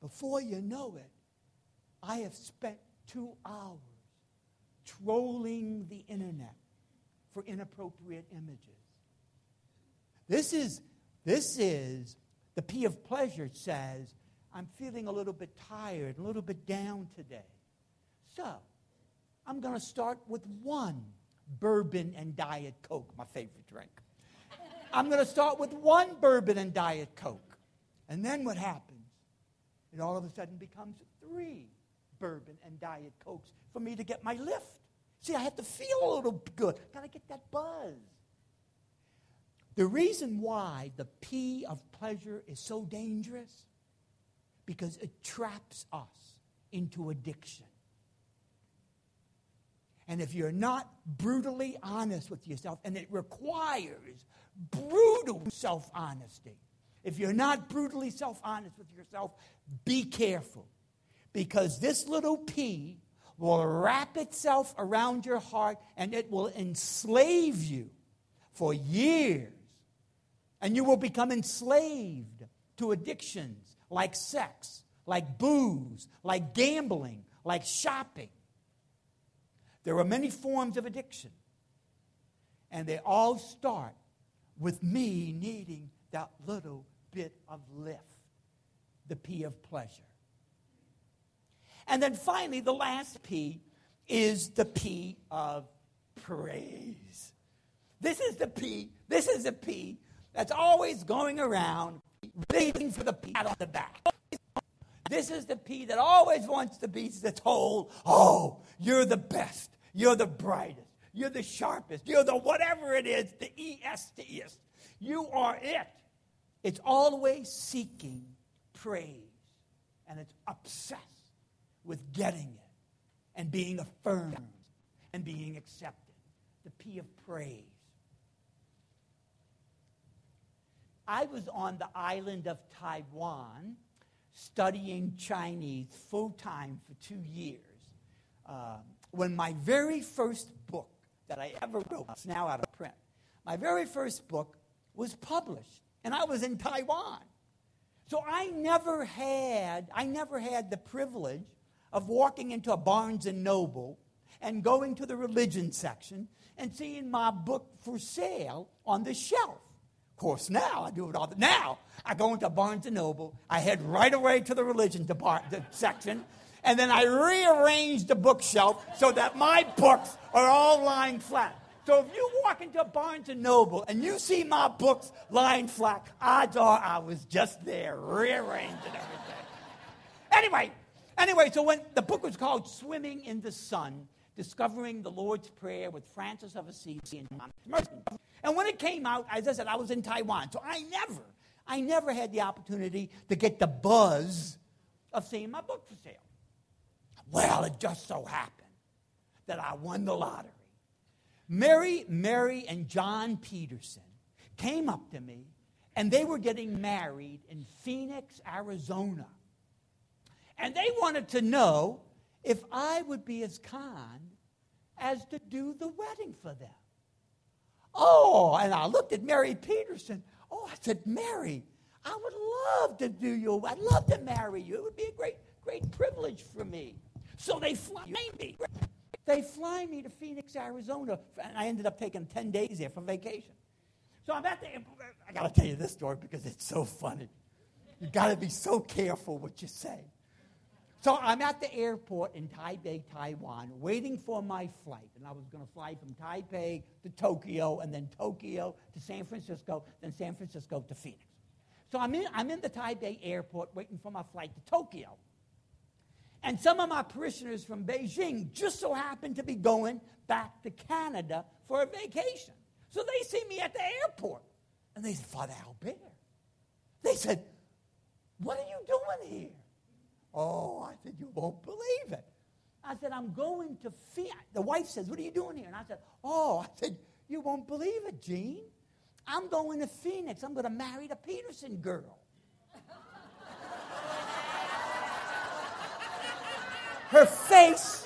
I have spent 2 hours trolling the internet for inappropriate images. This is the P of pleasure. Says, I'm feeling a little bit tired, a little bit down today. So, I'm going to start with one bourbon and Diet Coke, my favorite drink. I'm going to start with 1 bourbon and Diet Coke. And then what happens? It all of a sudden becomes 3 bourbon and Diet Cokes for me to get my lift. See, I have to feel a little good. Got to get that buzz. The reason why the P of pleasure is so dangerous, because it traps us into addiction. And if you're not brutally honest with yourself, and it requires brutal self-honesty, if you're not brutally self-honest with yourself, be careful. Because this little P will wrap itself around your heart and it will enslave you for years. And you will become enslaved to addictions like sex, like booze, like gambling, like shopping. There are many forms of addiction. And they all start with me needing that little bit of lift, the P of pleasure. And then finally, the last P is the P of praise. This is the P that's always going around waiting for the pat on the back. This is the P that always wants to be told, oh, you're the best, you're the brightest, you're the sharpest, you're the whatever it is, the E-S-T-est. You are it. It's always seeking praise, and it's obsessed with getting it and being affirmed and being accepted. The P of praise. I was on the island of Taiwan studying Chinese full-time for 2 years when my very first book that I ever wrote, it's now out of print, my very first book was published, and I was in Taiwan. So I never had the privilege of walking into a Barnes & Noble and going to the religion section and seeing my book for sale on the shelf. Of course, now I do it all. Now I go into Barnes & Noble, I head right away to the religion section, and then I rearrange the bookshelf so that my books are all lying flat. So if you walk into Barnes & Noble and you see my books lying flat, odds are I was just there, rearranging everything. Anyway, so when the book was called Swimming in the Sun, Discovering the Lord's Prayer with Francis of Assisi and Thomas Merton. And when it came out, as I said, I was in Taiwan. So I never had the opportunity to get the buzz of seeing my book for sale. Well, it just so happened that I won the lottery. Mary and John Peterson came up to me, and they were getting married in Phoenix, Arizona. And they wanted to know if I would be as kind as to do the wedding for them. Oh, and I looked at Mary Peterson. Oh, I said, Mary, I would love to I'd love to marry you. It would be a great privilege for me. So they fly me. They fly me to Phoenix, Arizona, and I ended up taking 10 days there for vacation. So I'm at the airport. I got to tell you this story because it's so funny. You got to be so careful what you say. So I'm at the airport in Taipei, Taiwan, waiting for my flight. And I was going to fly from Taipei to Tokyo, and then Tokyo to San Francisco, then San Francisco to Phoenix. So I'm in the Taipei airport waiting for my flight to Tokyo. And some of my parishioners from Beijing just so happened to be going back to Canada for a vacation. So they see me at the airport. And they said, Father Albert. They said, what are you doing here? Oh, I said, you won't believe it. I said, I'm going to Phoenix. The wife says, what are you doing here? And I said, you won't believe it, Gene. I'm going to Phoenix. I'm going to marry the Peterson girl. Her face,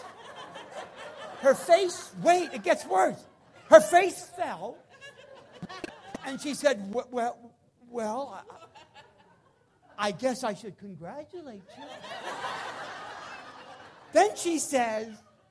wait, it gets worse. Her face fell, and she said, well, I guess I should congratulate you. Then she says,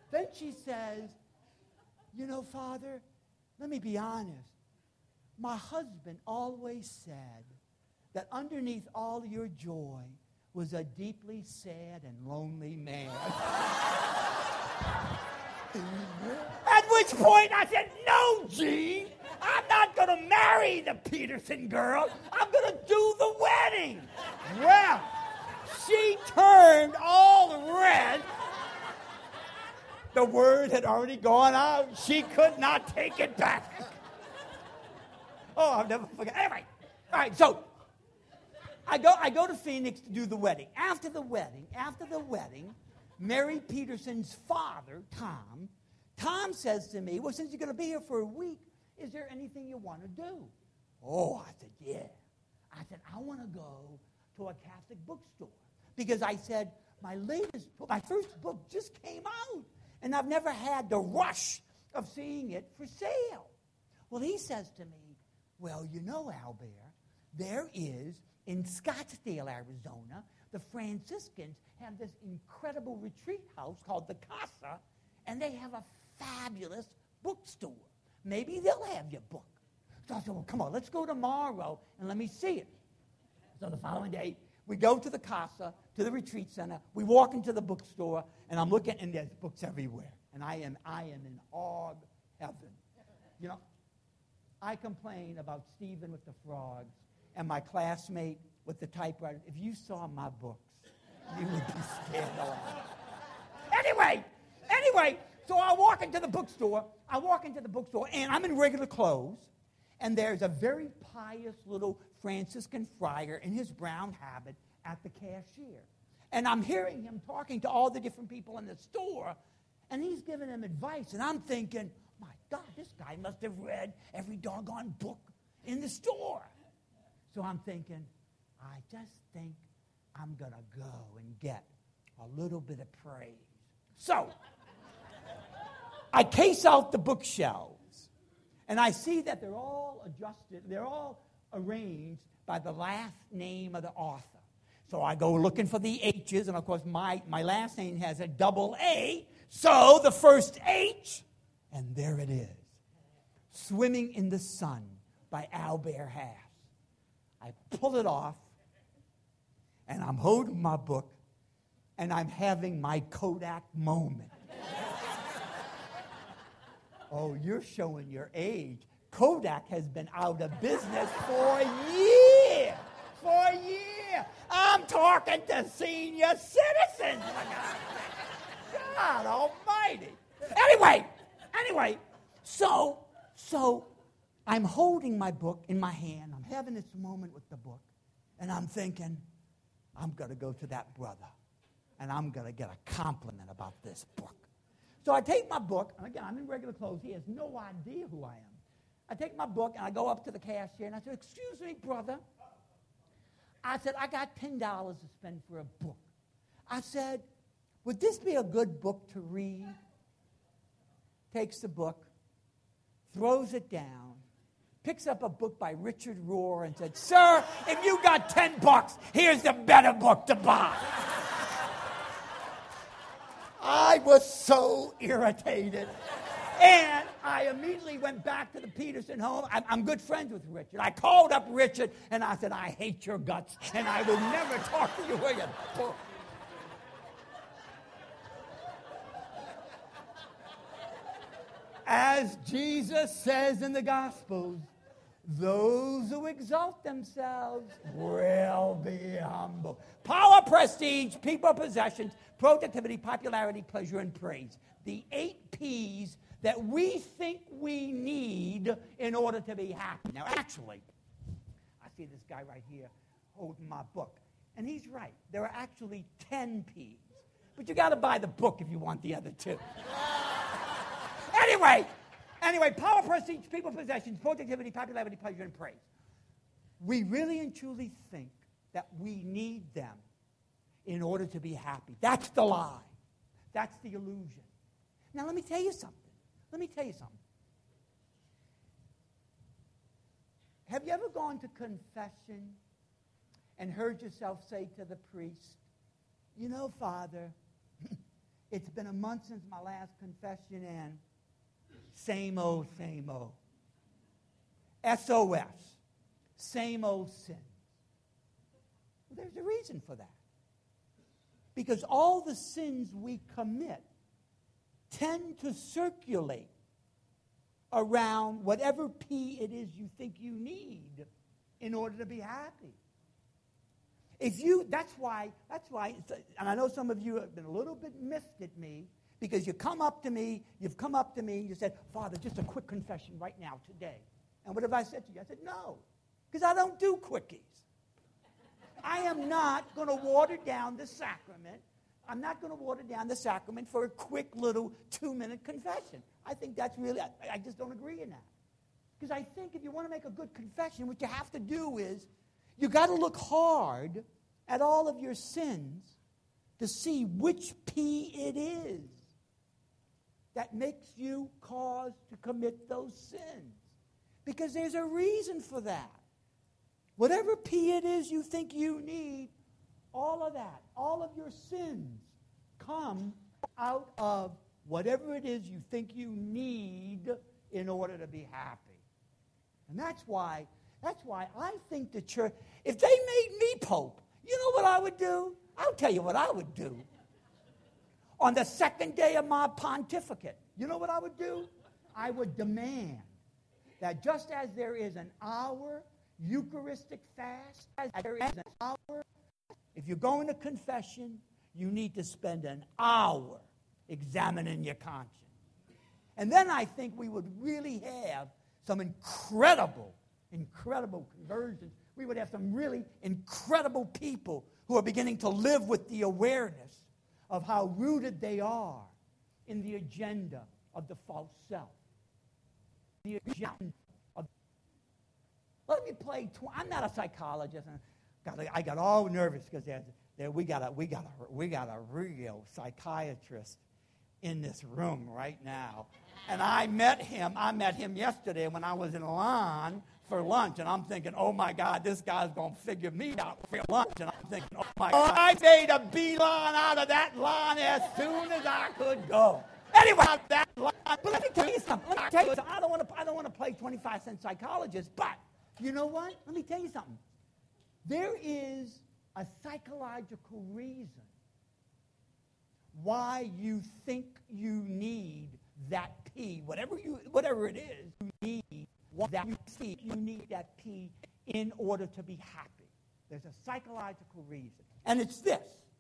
you know, Father, let me be honest. My husband always said that underneath all your joy was a deeply sad and lonely man. At which point I said, no, Gene, I'm not going to marry the Peterson girl. I'm going to do the wedding. Well, she turned all red. The word had already gone out. She could not take it back. Oh, I'll never forget. Anyway, all right, so I go to Phoenix to do the wedding. After the wedding, Mary Peterson's father, Tom says to me, well, since you're going to be here for a week, is there anything you want to do? Oh, I said, yeah. I said, I want to go to a Catholic bookstore. Because I said, my first book just came out. And I've never had the rush of seeing it for sale. Well, he says to me, well, you know, Albert, there is, in Scottsdale, Arizona, the Franciscans have this incredible retreat house called the Casa, and they have a fabulous bookstore. Maybe they'll have your book. So I said, well, come on, let's go tomorrow and let me see it. So the following day, we go to the Casa, to the retreat center. We walk into the bookstore, and I'm looking, and there's books everywhere. And I am in hog heaven. You know, I complain about Stephen with the frogs and my classmate with the typewriter. If you saw my books, you would be scared alive. Anyway, so I walk into the bookstore, and I'm in regular clothes, and there's a very pious little Franciscan friar in his brown habit at the cashier. And I'm hearing him talking to all the different people in the store, and he's giving them advice. And I'm thinking, my God, this guy must have read every doggone book in the store. So I'm thinking, I just think I'm going to go and get a little bit of praise. So I case out the bookshelves, and I see that they're all adjusted, they're all arranged by the last name of the author. So I go looking for the H's, and of course my last name has a double A, so the first H, and there it is. Swimming in the Sun by Albert Hass. I pull it off, and I'm holding my book, and I'm having my Kodak moment. Oh, you're showing your age. Kodak has been out of business for a year. I'm talking to senior citizens. God almighty. Anyway, so I'm holding my book in my hand. I'm having this moment with the book, and I'm thinking, I'm going to go to that brother, and I'm going to get a compliment about this book. So I take my book, and again, I'm in regular clothes. He has no idea who I am. I take my book, and I go up to the cashier, and I said, excuse me, brother. I said, I got $10 to spend for a book. I said, would this be a good book to read? Takes the book, throws it down, picks up a book by Richard Rohr, and said, sir, if you got $10, here's the better book to buy. I was so irritated. And I immediately went back to the Peterson home. I'm good friends with Richard. I called up Richard, and I said, I hate your guts, and I will never talk to you again. As Jesus says in the Gospels, those who exalt themselves will be humble. Power, prestige, people, possessions, productivity, popularity, pleasure, and praise. The 8 P's that we think we need in order to be happy. Now, actually, I see this guy right here holding my book, and he's right. There are actually 10 P's, but you got to buy the book if you want the other 2. Anyway, power, prestige, people, possessions, productivity, popularity, pleasure, and praise. We really and truly think that we need them in order to be happy. That's the lie. That's the illusion. Now, let me tell you something. Have you ever gone to confession and heard yourself say to the priest, you know, Father, it's been a month since my last confession, and same old, same old. SOS. Same old sin. Well, there's a reason for that. Because all the sins we commit tend to circulate around whatever P it is you think you need in order to be happy. That's why, and I know some of you have been a little bit miffed at me because you've come up to me and you said, Father, just a quick confession right now, today. And what have I said to you? I said, no, because I don't do quickies. I am not going to water down the sacrament. I'm not going to water down the sacrament for a quick little 2-minute confession. I think that's really, I just don't agree in that. Because I think if you want to make a good confession, what you have to do is, you got to look hard at all of your sins to see which P it is that makes you cause to commit those sins. Because there's a reason for that. Whatever P it is you think you need, all of that, all of your sins come out of whatever it is you think you need in order to be happy. And that's why I think the church, if they made me Pope, you know what I would do? I'll tell you what I would do. On the second day of my pontificate, you know what I would do? I would demand that just as there is an hour Eucharistic fast, as there is an hour, if you're going to confession, you need to spend an hour examining your conscience. And then I think we would really have some incredible conversions. We would have some really incredible people who are beginning to live with the awareness of how rooted they are in the agenda of the false self. The agenda of... Let me play... I'm not a psychologist. I got all nervous because we got a real psychiatrist in this room right now. And I met him yesterday when I was in line for lunch, and I'm thinking, oh my God, this guy's going to figure me out for lunch. And I'm thinking, oh my God, I made a beeline out of that line as soon as I could go. Anyway, that line. But let me tell you something. I don't want to play 25-cent psychologist, but you know what? Let me tell you something. There is a psychological reason why you think you need that P, whatever it is, you need that P in order to be happy. There's a psychological reason. And it's this.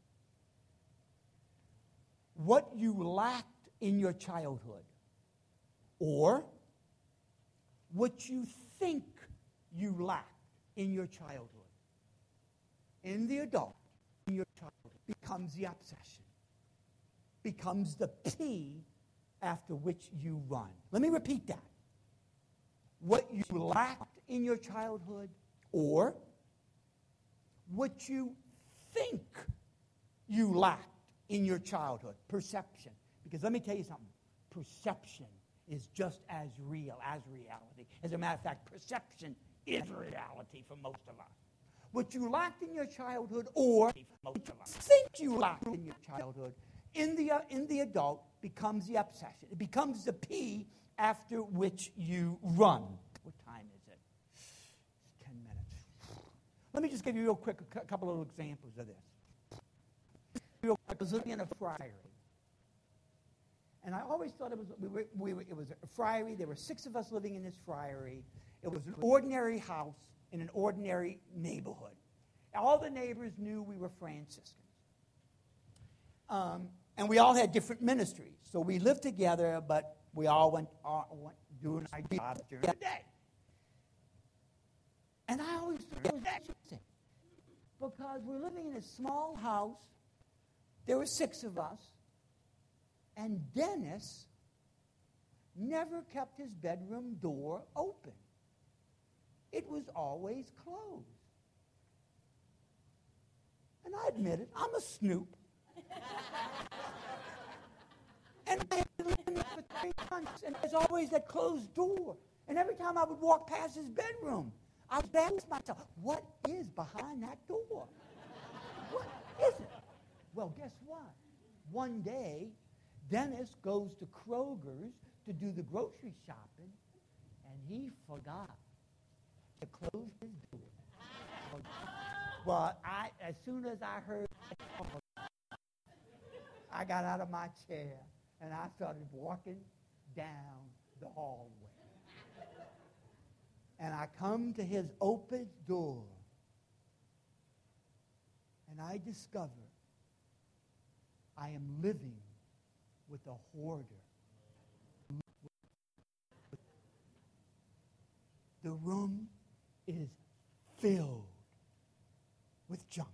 What you lacked in your childhood, or what you think you lacked in your childhood, in the adult, in your childhood, becomes the obsession, becomes the P after which you run. Let me repeat that. What you lacked in your childhood, or what you think you lacked in your childhood, perception. Because let me tell you something, perception is just as real as reality. As a matter of fact, perception is reality for most of us. What you lacked in your childhood, or most of us think you lacked in your childhood, in the adult becomes the obsession. It becomes the P after which you run. What time is it? It's 10 minutes. Let me just give you real quick a couple of examples of this. I was living in a friary. And I always thought it was a friary. There were 6 of us living in this friary. It was an ordinary house in an ordinary neighborhood. All the neighbors knew we were Franciscans. And we all had different ministries. So we lived together, but we all went doing our jobs during the day. And I always thought it was interesting. Because we're living in a small house. There were 6 of us. And Dennis never kept his bedroom door open. It was always closed. And I admit it, I'm a snoop. And I had been living there for 3 months, and there's always that closed door. And every time I would walk past his bedroom, I would ask myself, what is behind that door? What is it? Well, guess what? One day, Dennis goes to Kroger's to do the grocery shopping, and he forgot to close his door. Well, as soon as I heard that, I got out of my chair, And I started walking down the hallway. And I come to his open door. And I discover I am living with a hoarder. The room is filled with junk.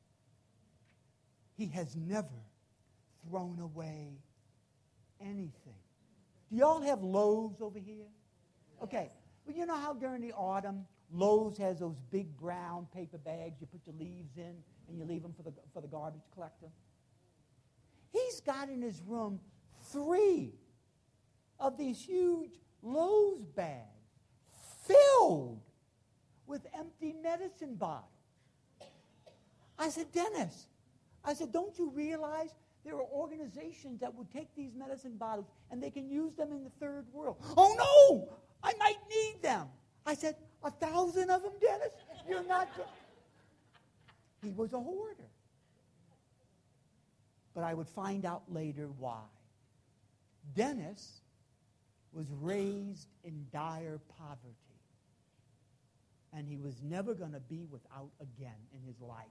He has never thrown away anything. Do y'all have Lowe's over here? Okay. Well, you know how during the autumn, Lowe's has those big brown paper bags you put your leaves in and you leave them for the garbage collector? He's got in his room 3 of these huge Lowe's bags filled with empty medicine bottles. I said, Dennis, don't you realize there are organizations that would take these medicine bottles and they can use them in the third world? Oh, no! I might need them. I said, 1,000 of them, Dennis? You're not... He was a hoarder. But I would find out later why. Dennis was raised in dire poverty. And he was never going to be without again in his life.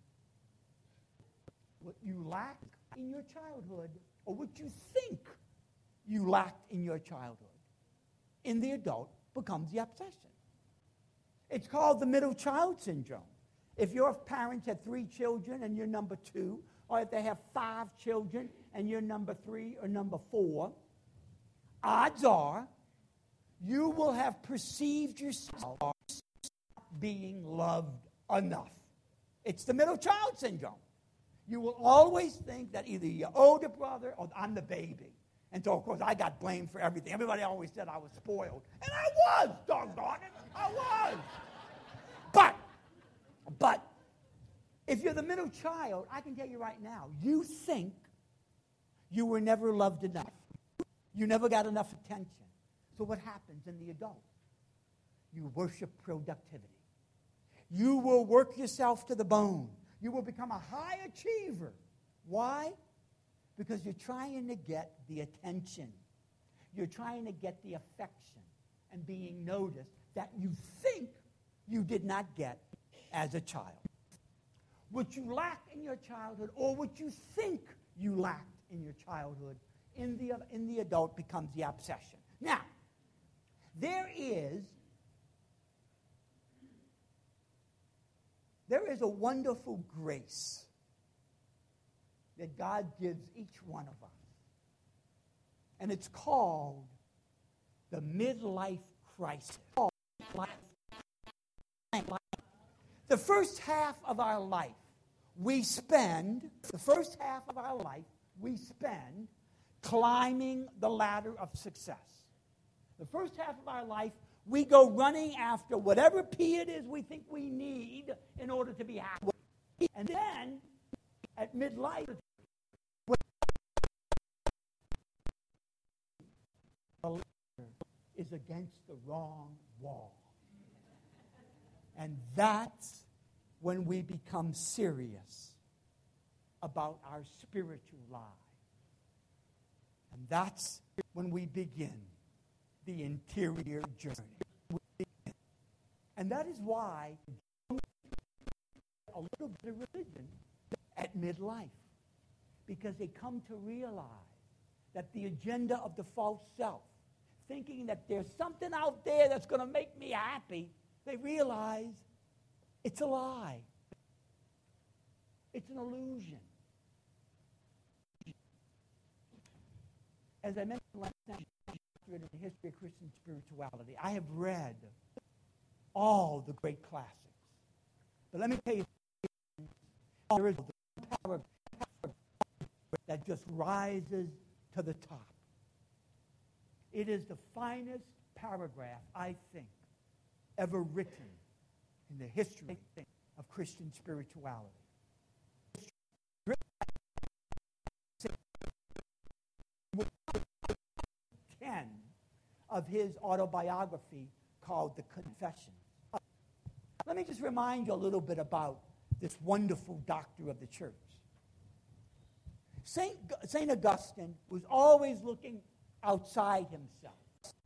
What you lack in your childhood, or what you think you lacked in your childhood, in the adult becomes the obsession. It's called the middle child syndrome. If your parents had 3 children and you're number 2, or if they have 5 children and you're number 3 or number 4, odds are you will have perceived yourself being loved enough. It's the middle child syndrome. You will always think that either your older brother or I'm the baby. And so, of course, I got blamed for everything. Everybody always said I was spoiled. And I was, doggone it. I was. But, if you're the middle child, I can tell you right now, you think you were never loved enough. You never got enough attention. So what happens in the adult? You worship productivity. You will work yourself to the bone. You will become a high achiever. Why? Because you're trying to get the attention. You're trying to get the affection and being noticed that you think you did not get as a child. What you lacked in your childhood, or what you think you lacked in your childhood, in the adult becomes the obsession. Now, there is a wonderful grace that God gives each one of us. And it's called the midlife crisis. The first half of our life, we spend climbing the ladder of success. The first half of our life, we go running after whatever P it is we think we need in order to be happy. And then, at midlife, the ladder is against the wrong wall. And that's when we become serious about our spiritual lives. And that's when we begin the interior journey. And that is why a little bit of religion at midlife. Because they come to realize that the agenda of the false self, thinking that there's something out there that's going to make me happy, they realize it's a lie. It's an illusion. As I mentioned last night, in the history of Christian spirituality, I have read all the great classics. But let me tell you, there is a power that just rises to the top. It is the finest paragraph, I think, ever written in the history of Christian spirituality. 10 of his autobiography called The Confessions. Let me just remind you a little bit about this wonderful doctor of the church. St. Augustine was always looking outside himself.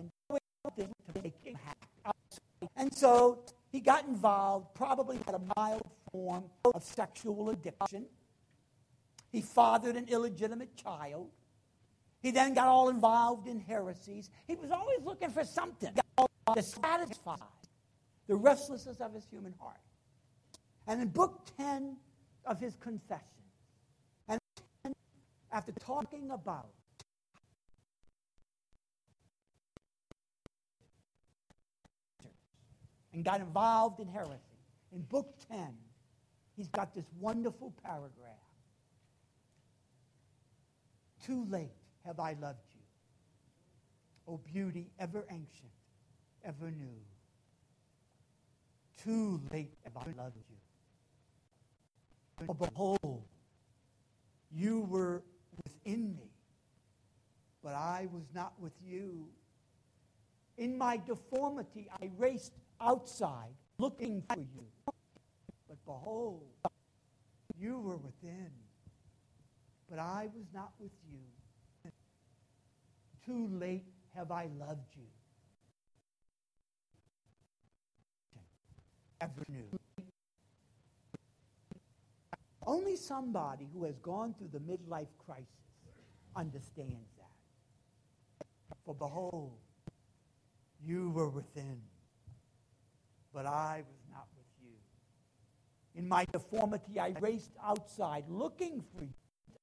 And so he got involved, probably had a mild form of sexual addiction. He fathered an illegitimate child. He then got all involved in heresies. He was always looking for something to satisfy the restlessness of his human heart. And in Book 10 of his Confession, and after talking about and got involved in heresy, in Book 10, he's got this wonderful paragraph. Too late have I loved you, O beauty ever ancient, ever new. Too late have I loved you. For behold, you were within me, but I was not with you. In my deformity, I raced outside, looking for you. But behold, you were within, but I was not with you. Too late have I loved you. Ever knew. Only somebody who has gone through the midlife crisis understands that. For behold, you were within, but I was not with you. In my deformity, I raced outside looking for you.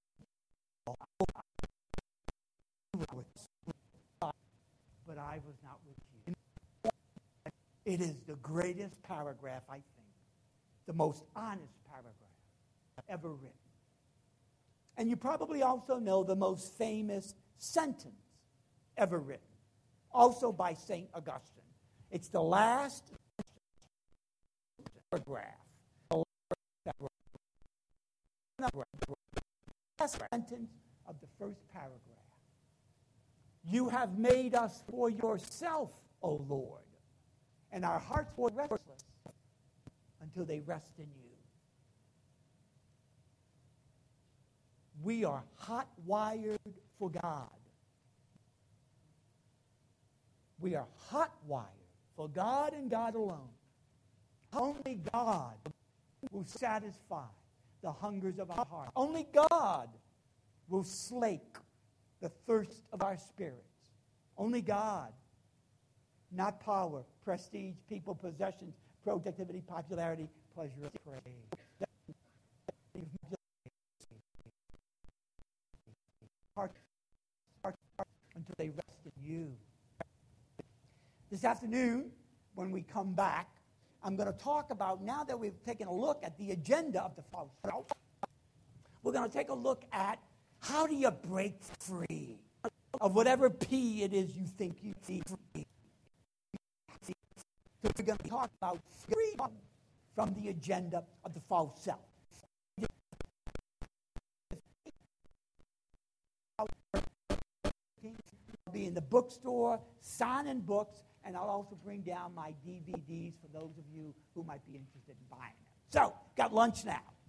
But I was not with you. It is the greatest paragraph, I think, the most honest paragraph ever written. And you probably also know the most famous sentence ever written, also by St. Augustine. It's the last paragraph. The last sentence of the first paragraph. You have made us for yourself, O Lord, and our hearts were restless until they rest in you. We are hot-wired for God. We are hot-wired for God and God alone. Only God will satisfy the hungers of our heart. Only God will slake the thirst of our spirits. Only God, not power, prestige, people, possessions, productivity, popularity, pleasure, praise. Until they rest in you. This afternoon, when we come back, I'm going to talk about, now that we've taken a look at the agenda of the Faust, we're going to take a look at how do you break free of whatever P it is you think you need free. So we're going to talk about freedom from the agenda of the false self. I'll be in the bookstore, signing books, and I'll also bring down my DVDs for those of you who might be interested in buying them. So, got lunch now.